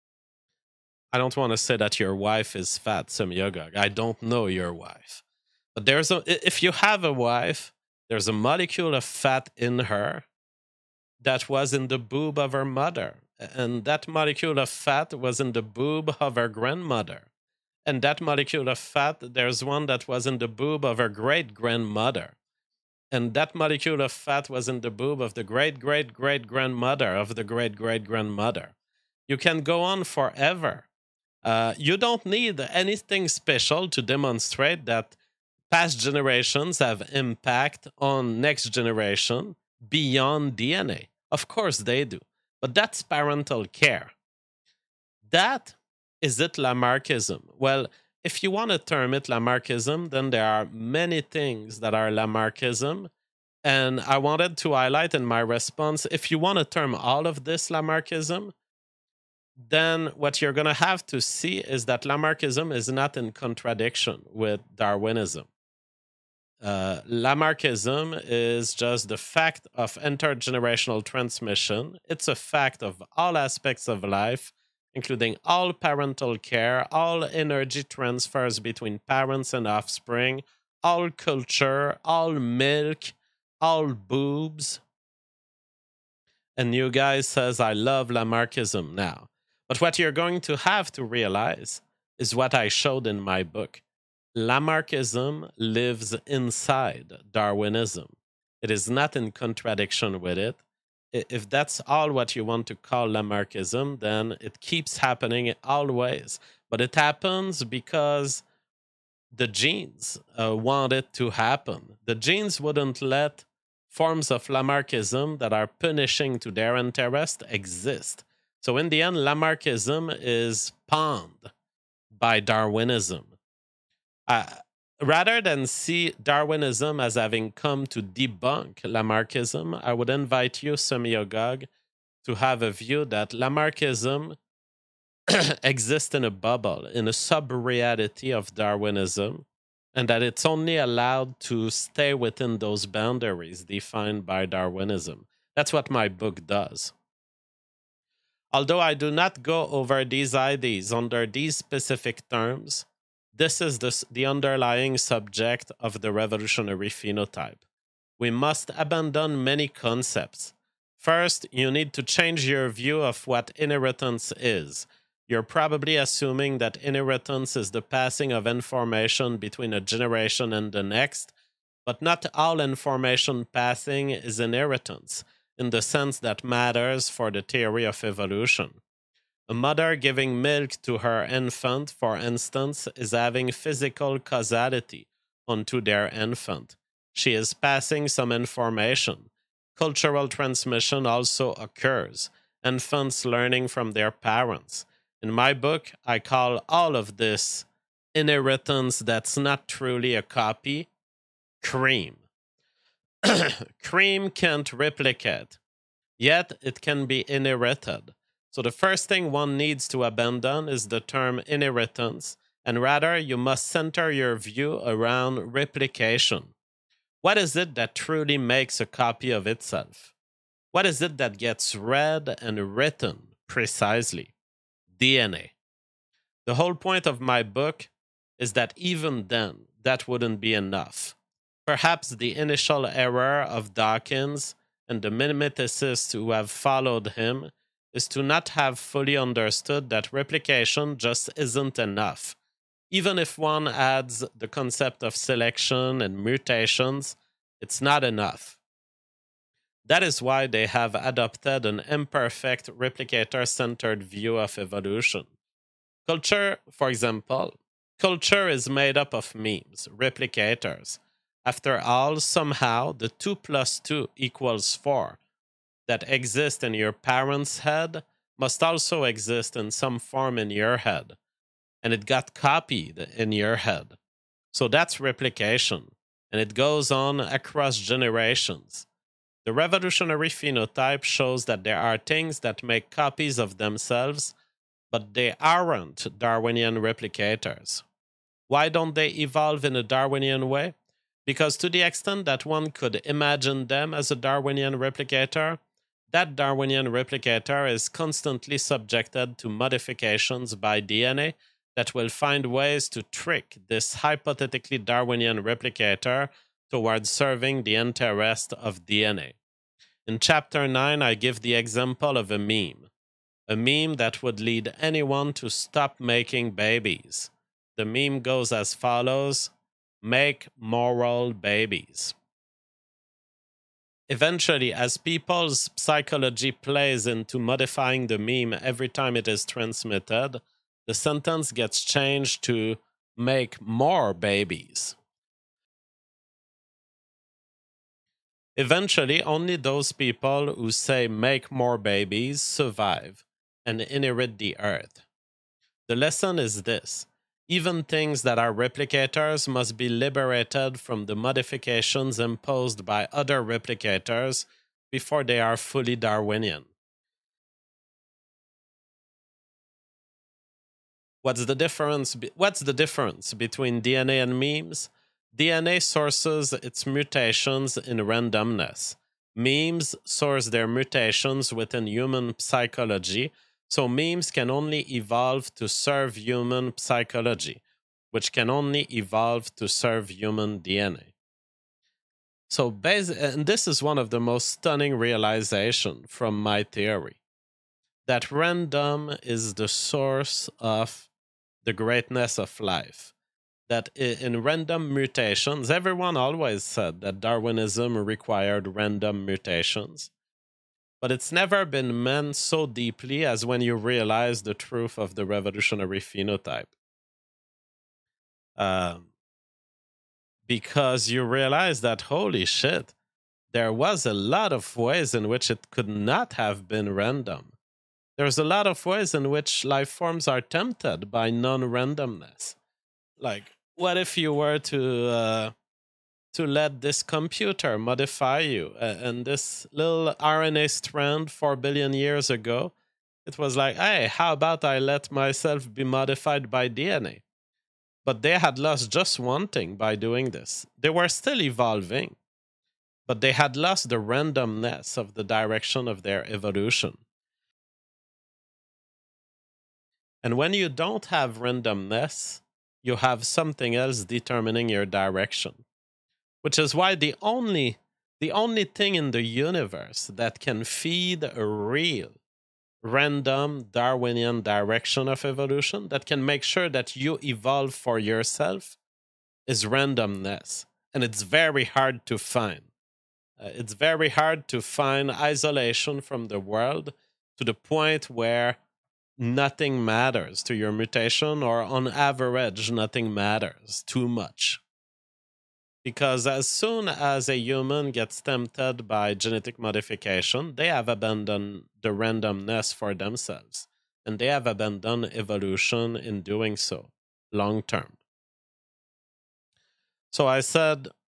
I don't want to say that your wife is fat, Semyogog. I don't know your wife. But if you have a wife, there's a molecule of fat in her that was in the boob of her mother. And that molecule of fat was in the boob of her grandmother. And that molecule of fat, there's one that was in the boob of her great grandmother. And that molecule of fat was in the boob of the great great great grandmother of the great great grandmother. You can go on forever. You don't need anything special to demonstrate that past generations have impact on next generation beyond DNA. Of course they do. But that's parental care. That is it Lamarckism? Well, if you want to term it Lamarckism, then there are many things that are Lamarckism. And I wanted to highlight in my response, if you want to term all of this Lamarckism, then what you're going to have to see is that Lamarckism is not in contradiction with Darwinism. Lamarckism is just the fact of intergenerational transmission. It's a fact of all aspects of life, including all parental care, all energy transfers between parents and offspring, all culture, all milk, all boobs. And you guys says, I love Lamarckism now. But what you're going to have to realize is what I showed in my book. Lamarckism lives inside Darwinism. It is not in contradiction with it. If that's all what you want to call Lamarckism, then it keeps happening always. But it happens because the genes want it to happen. The genes wouldn't let forms of Lamarckism that are punishing to their interest exist. So in the end, Lamarckism is pawned by Darwinism. Rather than see Darwinism as having come to debunk Lamarckism, I would invite you, Semyogog, to have a view that Lamarckism exists in a bubble, in a sub-reality of Darwinism, and that it's only allowed to stay within those boundaries defined by Darwinism. That's what my book does. Although I do not go over these ideas under these specific terms, this is the underlying subject of the revolutionary phenotype. We must abandon many concepts. First, you need to change your view of what inheritance is. You're probably assuming that inheritance is the passing of information between a generation and the next, but not all information passing is inheritance, in the sense that matters for the theory of evolution. A mother giving milk to her infant, for instance, is having physical causality onto their infant. She is passing some information. Cultural transmission also occurs, infants learning from their parents. In my book, I call all of this inheritance that's not truly a copy cream. Cream can't replicate, yet it can be inherited. So the first thing one needs to abandon is the term inheritance, and rather you must center your view around replication. What is it that truly makes a copy of itself? What is it that gets read and written precisely? DNA. The whole point of my book is that even then, that wouldn't be enough. Perhaps the initial error of Dawkins and the mimeticists who have followed him is to not have fully understood that replication just isn't enough. Even if one adds the concept of selection and mutations, it's not enough. That is why they have adopted an imperfect replicator-centered view of evolution. Culture, for example, culture is made up of memes, replicators. After all, somehow, the 2 plus 2 equals 4 that exist in your parents' head must also exist in some form in your head. And it got copied in your head. So that's replication. And it goes on across generations. The revolutionary phenotype shows that there are things that make copies of themselves, but they aren't Darwinian replicators. Why don't they evolve in a Darwinian way? Because to the extent that one could imagine them as a Darwinian replicator, that Darwinian replicator is constantly subjected to modifications by DNA that will find ways to trick this hypothetically Darwinian replicator towards serving the interest of DNA. In Chapter 9, I give the example of a meme that would lead anyone to stop making babies. The meme goes as follows: make moral babies. Eventually, as people's psychology plays into modifying the meme every time it is transmitted, the sentence gets changed to make more babies. Eventually, only those people who say make more babies survive and inherit the earth. The lesson is this: even things that are replicators must be liberated from the modifications imposed by other replicators before they are fully Darwinian. What's the difference between DNA and memes? DNA sources its mutations in randomness. Memes source their mutations within human psychology, so memes can only evolve to serve human psychology, which can only evolve to serve human DNA. So, and this is one of the most stunning realizations from my theory, that random is the source of the greatness of life. That in random mutations, everyone always said that Darwinism required random mutations, but it's never been meant so deeply as when you realize the truth of the revolutionary phenotype. Because you realize that, holy shit, there was a lot of ways in which it could not have been random. There's a lot of ways in which life forms are tempted by non-randomness. Like, what if you were to let this computer modify you, and this little RNA strand 4 billion years ago, it was like, hey, how about I let myself be modified by DNA? But they had lost just one thing by doing this. They were still evolving, but they had lost the randomness of the direction of their evolution. And when you don't have randomness, you have something else determining your direction. Which is why the only thing in the universe that can feed a real random Darwinian direction of evolution, that can make sure that you evolve for yourself, is randomness. And it's very hard to find. It's very hard to find isolation from the world to the point where nothing matters to your mutation, or on average, nothing matters too much. Because as soon as a human gets tempted by genetic modification, they have abandoned the randomness for themselves. And they have abandoned evolution in doing so, long term. So I said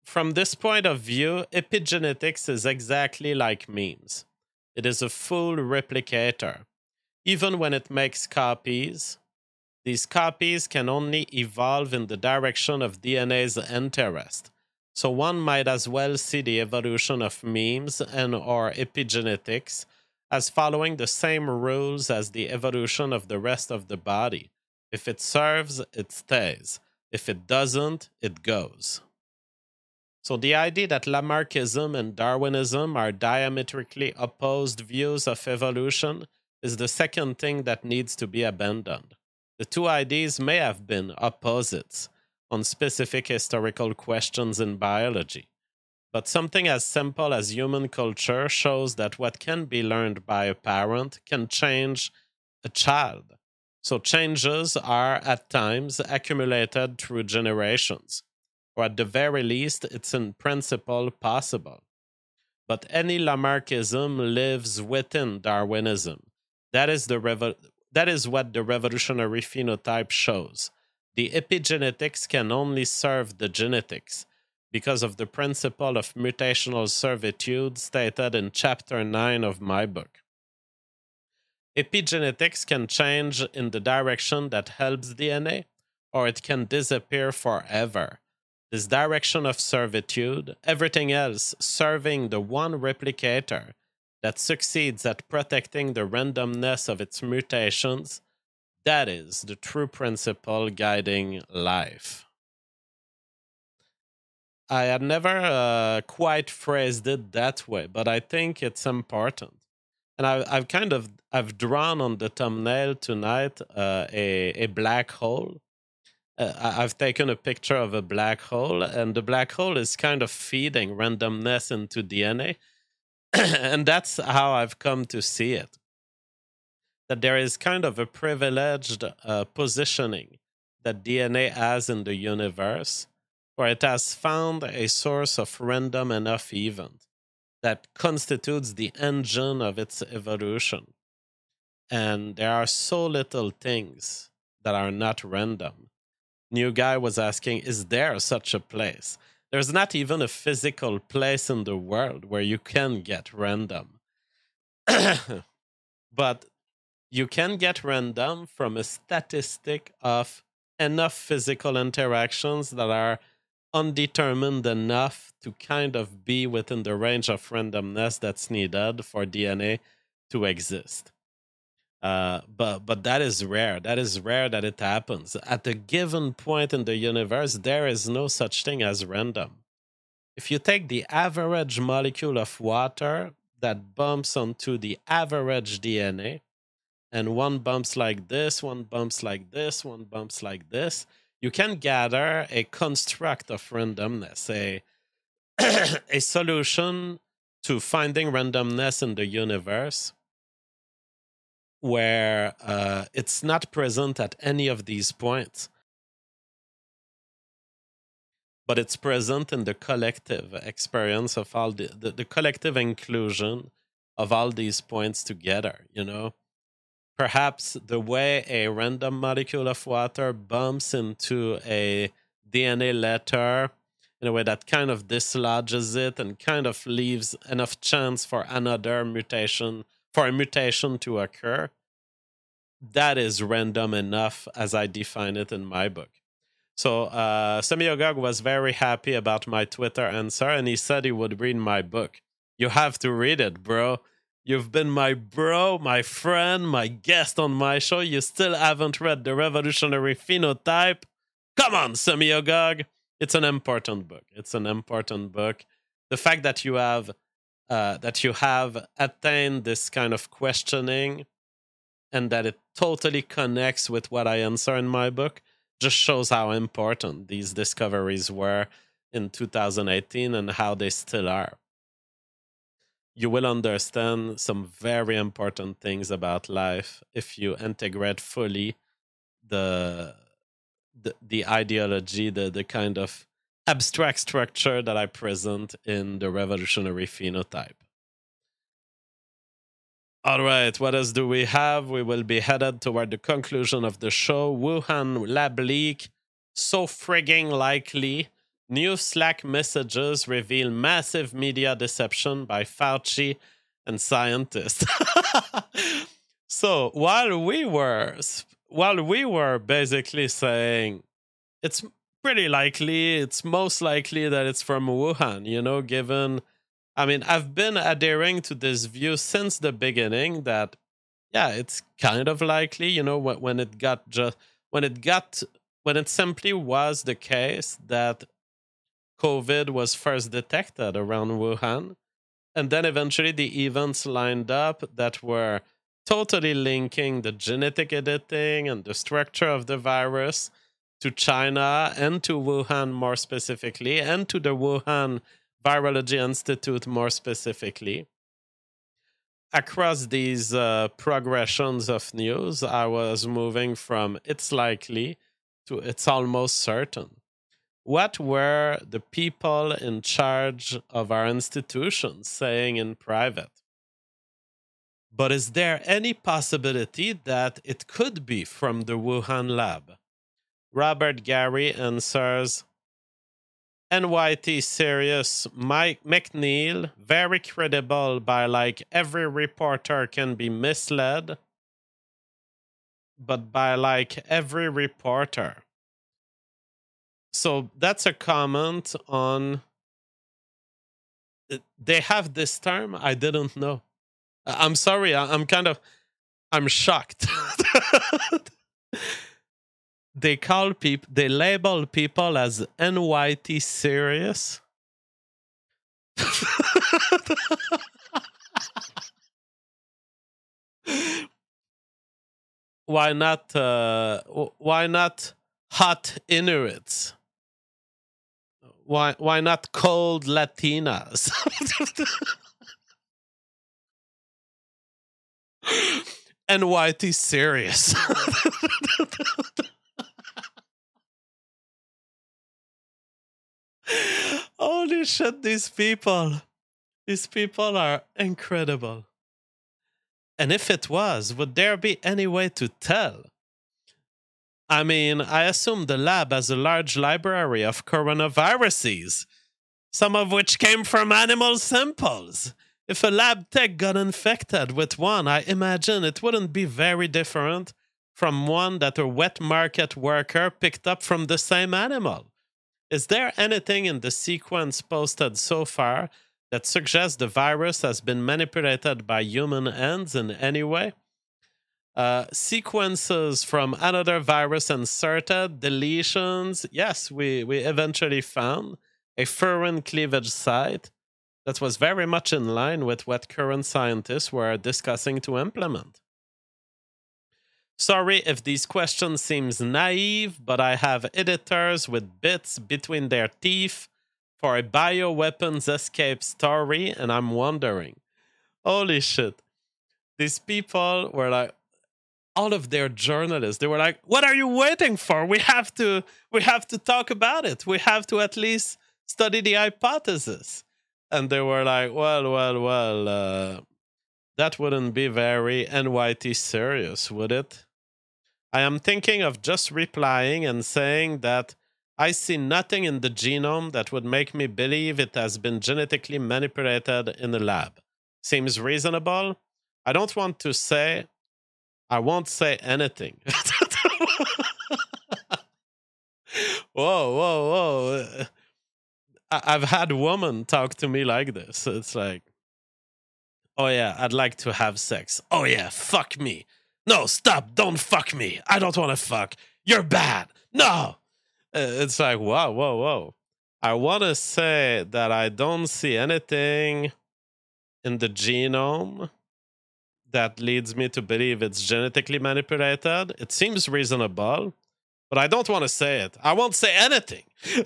from this point of view, epigenetics is exactly like memes. It is a full replicator. Even when it makes copies, these copies can only evolve in the direction of DNA's interest. So one might as well see the evolution of memes and or epigenetics as following the same rules as the evolution of the rest of the body. If it serves, it stays. If it doesn't, it goes. So the idea that Lamarckism and Darwinism are diametrically opposed views of evolution is the second thing that needs to be abandoned. The two ideas may have been opposites on specific historical questions in biology, but something as simple as human culture shows that what can be learned by a parent can change a child. So changes are at times accumulated through generations, or at the very least, it's in principle possible. But any Lamarckism lives within Darwinism. That is what the revolutionary phenotype shows. The epigenetics can only serve the genetics because of the principle of mutational servitude stated in chapter 9 of my book. Epigenetics can change in the direction that helps DNA, or it can disappear forever. This direction of servitude, everything else serving the one replicator that succeeds at protecting the randomness of its mutations, that is the true principle guiding life. I had never quite phrased it that way, but I think it's important. And I've drawn on the thumbnail tonight a black hole. I've taken a picture of a black hole, and the black hole is kind of feeding randomness into DNA. And that's how I've come to see it. That there is kind of a privileged positioning that DNA has in the universe, where it has found a source of random enough event that constitutes the engine of its evolution. And there are so little things that are not random. New guy was asking, is there such a place? There's not even a physical place in the world where you can get random. But you can get random from a statistic of enough physical interactions that are undetermined enough to kind of be within the range of randomness that's needed for DNA to exist. But that is rare. That is rare that it happens. At a given point in the universe, there is no such thing as random. If you take the average molecule of water that bumps onto the average DNA, and one bumps like this, one bumps like this, one bumps like this, you can gather a construct of randomness, a solution to finding randomness in the universe where it's not present at any of these points, but it's present in the collective experience of all the collective inclusion of all these points together, you know? Perhaps the way a random molecule of water bumps into a DNA letter in a way that kind of dislodges it and kind of leaves enough chance for another mutation, for a mutation to occur, that is random enough as I define it in my book. So Semiogog was very happy about my Twitter answer, and he said he would read my book. You have to read it, bro. You've been my bro, my friend, my guest on my show. You still haven't read The Revolutionary Phenotype? Come on, Semiogog. It's an important book. It's an important book. The fact that you have attained this kind of questioning and that it totally connects with what I answer in my book just shows how important these discoveries were in 2018 and how they still are. You will understand some very important things about life if you integrate fully the ideology, the kind of abstract structure that I present in The Revolutionary Phenotype. All right, what else do we have? We will be headed toward the conclusion of the show. Wuhan Lab leak, so frigging likely. New Slack messages reveal massive media deception by Fauci and scientists. So while we were basically saying it's pretty likely, it's most likely that it's from Wuhan, given, I mean, I've been adhering to this view since the beginning that, yeah, it's kind of likely, when it simply was the case that COVID was first detected around Wuhan. And then eventually the events lined up that were totally linking the genetic editing and the structure of the virus to China and to Wuhan more specifically, and to the Wuhan Virology Institute more specifically. Across these progressions of news, I was moving from it's likely to it's almost certain. What were the people in charge of our institutions saying in private? But is there any possibility that it could be from the Wuhan lab? Robert Gary answers, NYT serious Mike McNeil, very credible by like every reporter can be misled, but by like every reporter. So that's a comment on, they have this term, I didn't know. I'm sorry, I'm shocked. They label people as NYT serious. Why not hot Inuits? Why not cold Latinas? NYT serious. Holy shit, these people are incredible. And if it was, would there be any way to tell? I mean, I assume the lab has a large library of coronaviruses, some of which came from animal samples. If a lab tech got infected with one, I imagine it wouldn't be very different from one that a wet market worker picked up from the same animal. Is there anything in the sequence posted so far that suggests the virus has been manipulated by human hands in any way? Sequences from another virus inserted, deletions. Yes, we eventually found a furin cleavage site that was very much in line with what current scientists were discussing to implement. Sorry if these questions seems naive, but I have editors with bits between their teeth for a bioweapons escape story, and I'm wondering, holy shit, these people were like, all of their journalists, they were like, what are you waiting for? We have to talk about it. We have to at least study the hypothesis. And they were like, well, that wouldn't be very NYT serious, would it? I am thinking of just replying and saying that I see nothing in the genome that would make me believe it has been genetically manipulated in a lab. Seems reasonable. I won't say anything. Whoa. I've had women talk to me like this. It's like, oh yeah, I'd like to have sex. Oh yeah, fuck me. No, stop, don't fuck me. I don't want to fuck. You're bad. No. It's like, whoa. I want to say that I don't see anything in the genome that leads me to believe it's genetically manipulated. It seems reasonable, but I don't want to say it. I won't say anything.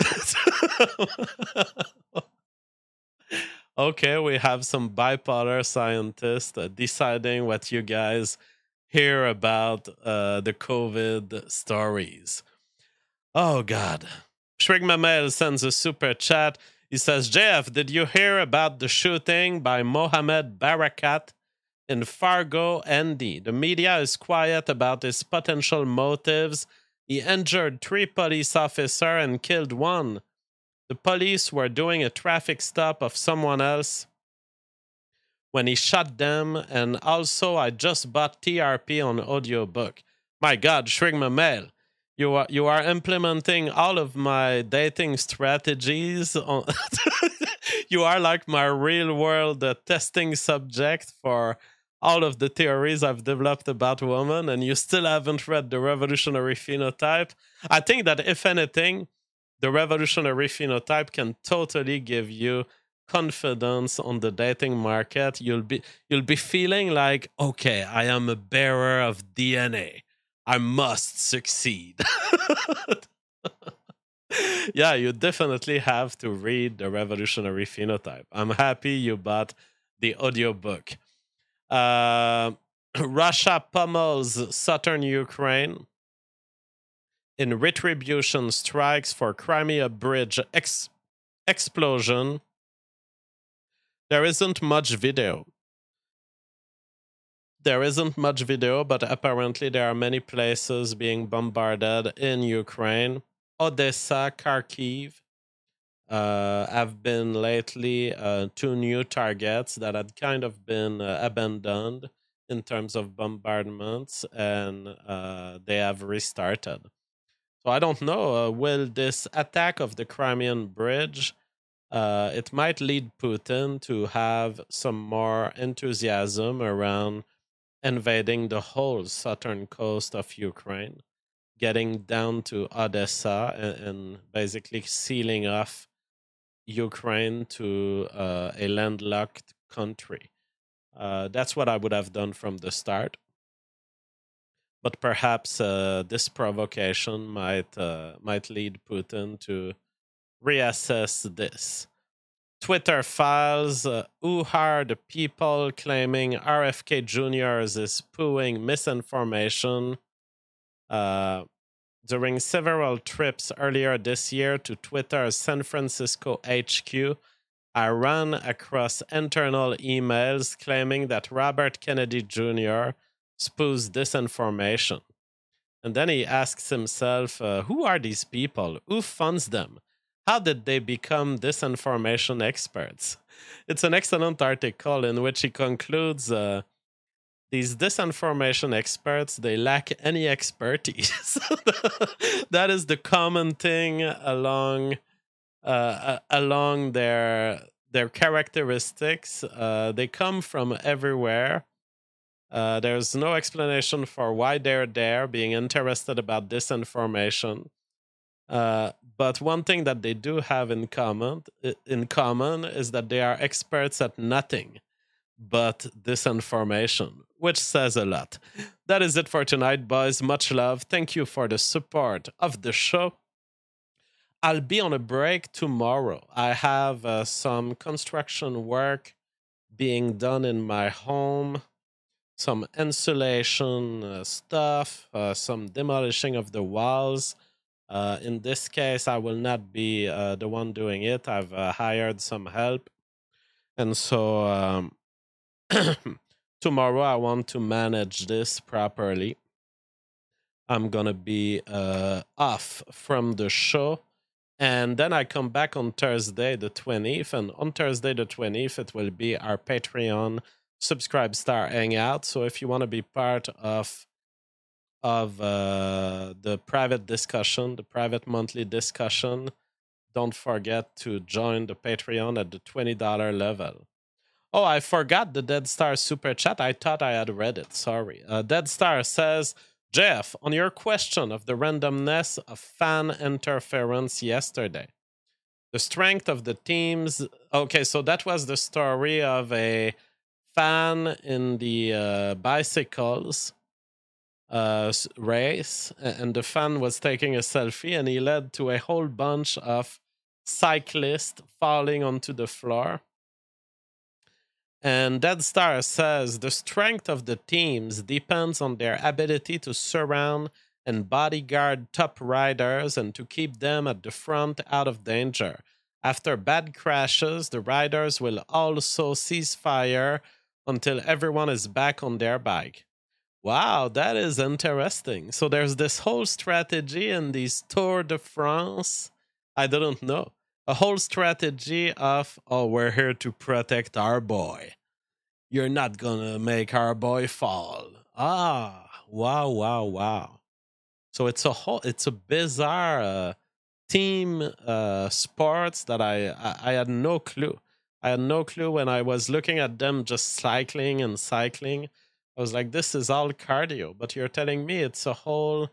Okay, we have some bipolar scientists deciding what you guys hear about the COVID stories. Oh, God. Shrigmamel sends a super chat. He says, JF, did you hear about the shooting by Mohammed Barakat in Fargo, ND? The media is quiet about his potential motives. He injured 3 police officers and killed 1. the police were doing a traffic stop of someone else when he shot them. And also, I just bought TRP on audiobook. My God, Shrigma Mail, you are implementing all of my dating strategies. You are like my real world testing subject for all of the theories I've developed about women, and you still haven't read The Revolutionary Phenotype. I think that if anything, The Revolutionary Phenotype can totally give you confidence on the dating market. You'll be feeling like, okay, I am a bearer of DNA. I must succeed. Yeah, you definitely have to read The Revolutionary Phenotype. I'm happy you bought the audiobook. Russia pummels southern Ukraine in retribution strikes for Crimea bridge explosion. There isn't much video. But apparently there are many places being bombarded in Ukraine. Odessa, Kharkiv have been lately two new targets that had kind of been abandoned in terms of bombardments, and they have restarted. So I don't know, will this attack of the Crimean bridge, it might lead Putin to have some more enthusiasm around invading the whole southern coast of Ukraine, getting down to Odessa, and basically sealing off Ukraine to a landlocked country. That's what I would have done from the start. But perhaps this provocation might lead Putin to reassess this. Twitter files, who are the people claiming RFK Jr. is spewing misinformation? During several trips earlier this year to Twitter's San Francisco HQ, I ran across internal emails claiming that Robert Kennedy Jr. spews disinformation. And then he asks himself, who are these people? Who funds them? How did they become disinformation experts? It's an excellent article in which he concludes these disinformation experts, they lack any expertise. That is the common thing along their characteristics. They come from everywhere. There's no explanation for why they're there, being interested about disinformation. But one thing that they do have in common is that they are experts at nothing but disinformation, which says a lot. That is it for tonight, boys. Much love. Thank you for the support of the show. I'll be on a break tomorrow. I have some construction work being done in my home, some insulation stuff, some demolishing of the walls. In this case, I will not be the one doing it. I've hired some help. And so tomorrow I want to manage this properly. I'm going to be off from the show. And then I come back on Thursday the 20th. And on Thursday the 20th, it will be our Patreon Subscribe Star Hangout. So if you want to be part of the private discussion, the private monthly discussion, don't forget to join the Patreon at the $20 level. Oh, I forgot the Dead Star super chat. I thought I had read it. Sorry. Dead Star says, Jeff, on your question of the randomness of fan interference yesterday, the strength of the teams. Okay, so that was the story of a fan in the bicycles race, and the fan was taking a selfie, and he led to a whole bunch of cyclists falling onto the floor. And Dead Star says the strength of the teams depends on their ability to surround and bodyguard top riders and to keep them at the front out of danger. After bad crashes, the riders will also cease fire until everyone is back on their bike. Wow, that is interesting. So there's this whole strategy in these Tour de France. I didn't know. a whole strategy of, oh, we're here to protect our boy. You're not gonna make our boy fall. Ah, wow, wow, wow. So it's a bizarre team sports that I had no clue. I had no clue when I was looking at them just cycling and cycling. I was like, this is all cardio, but you're telling me it's a whole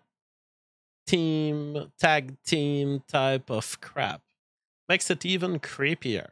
tag team type of crap. Makes it even creepier.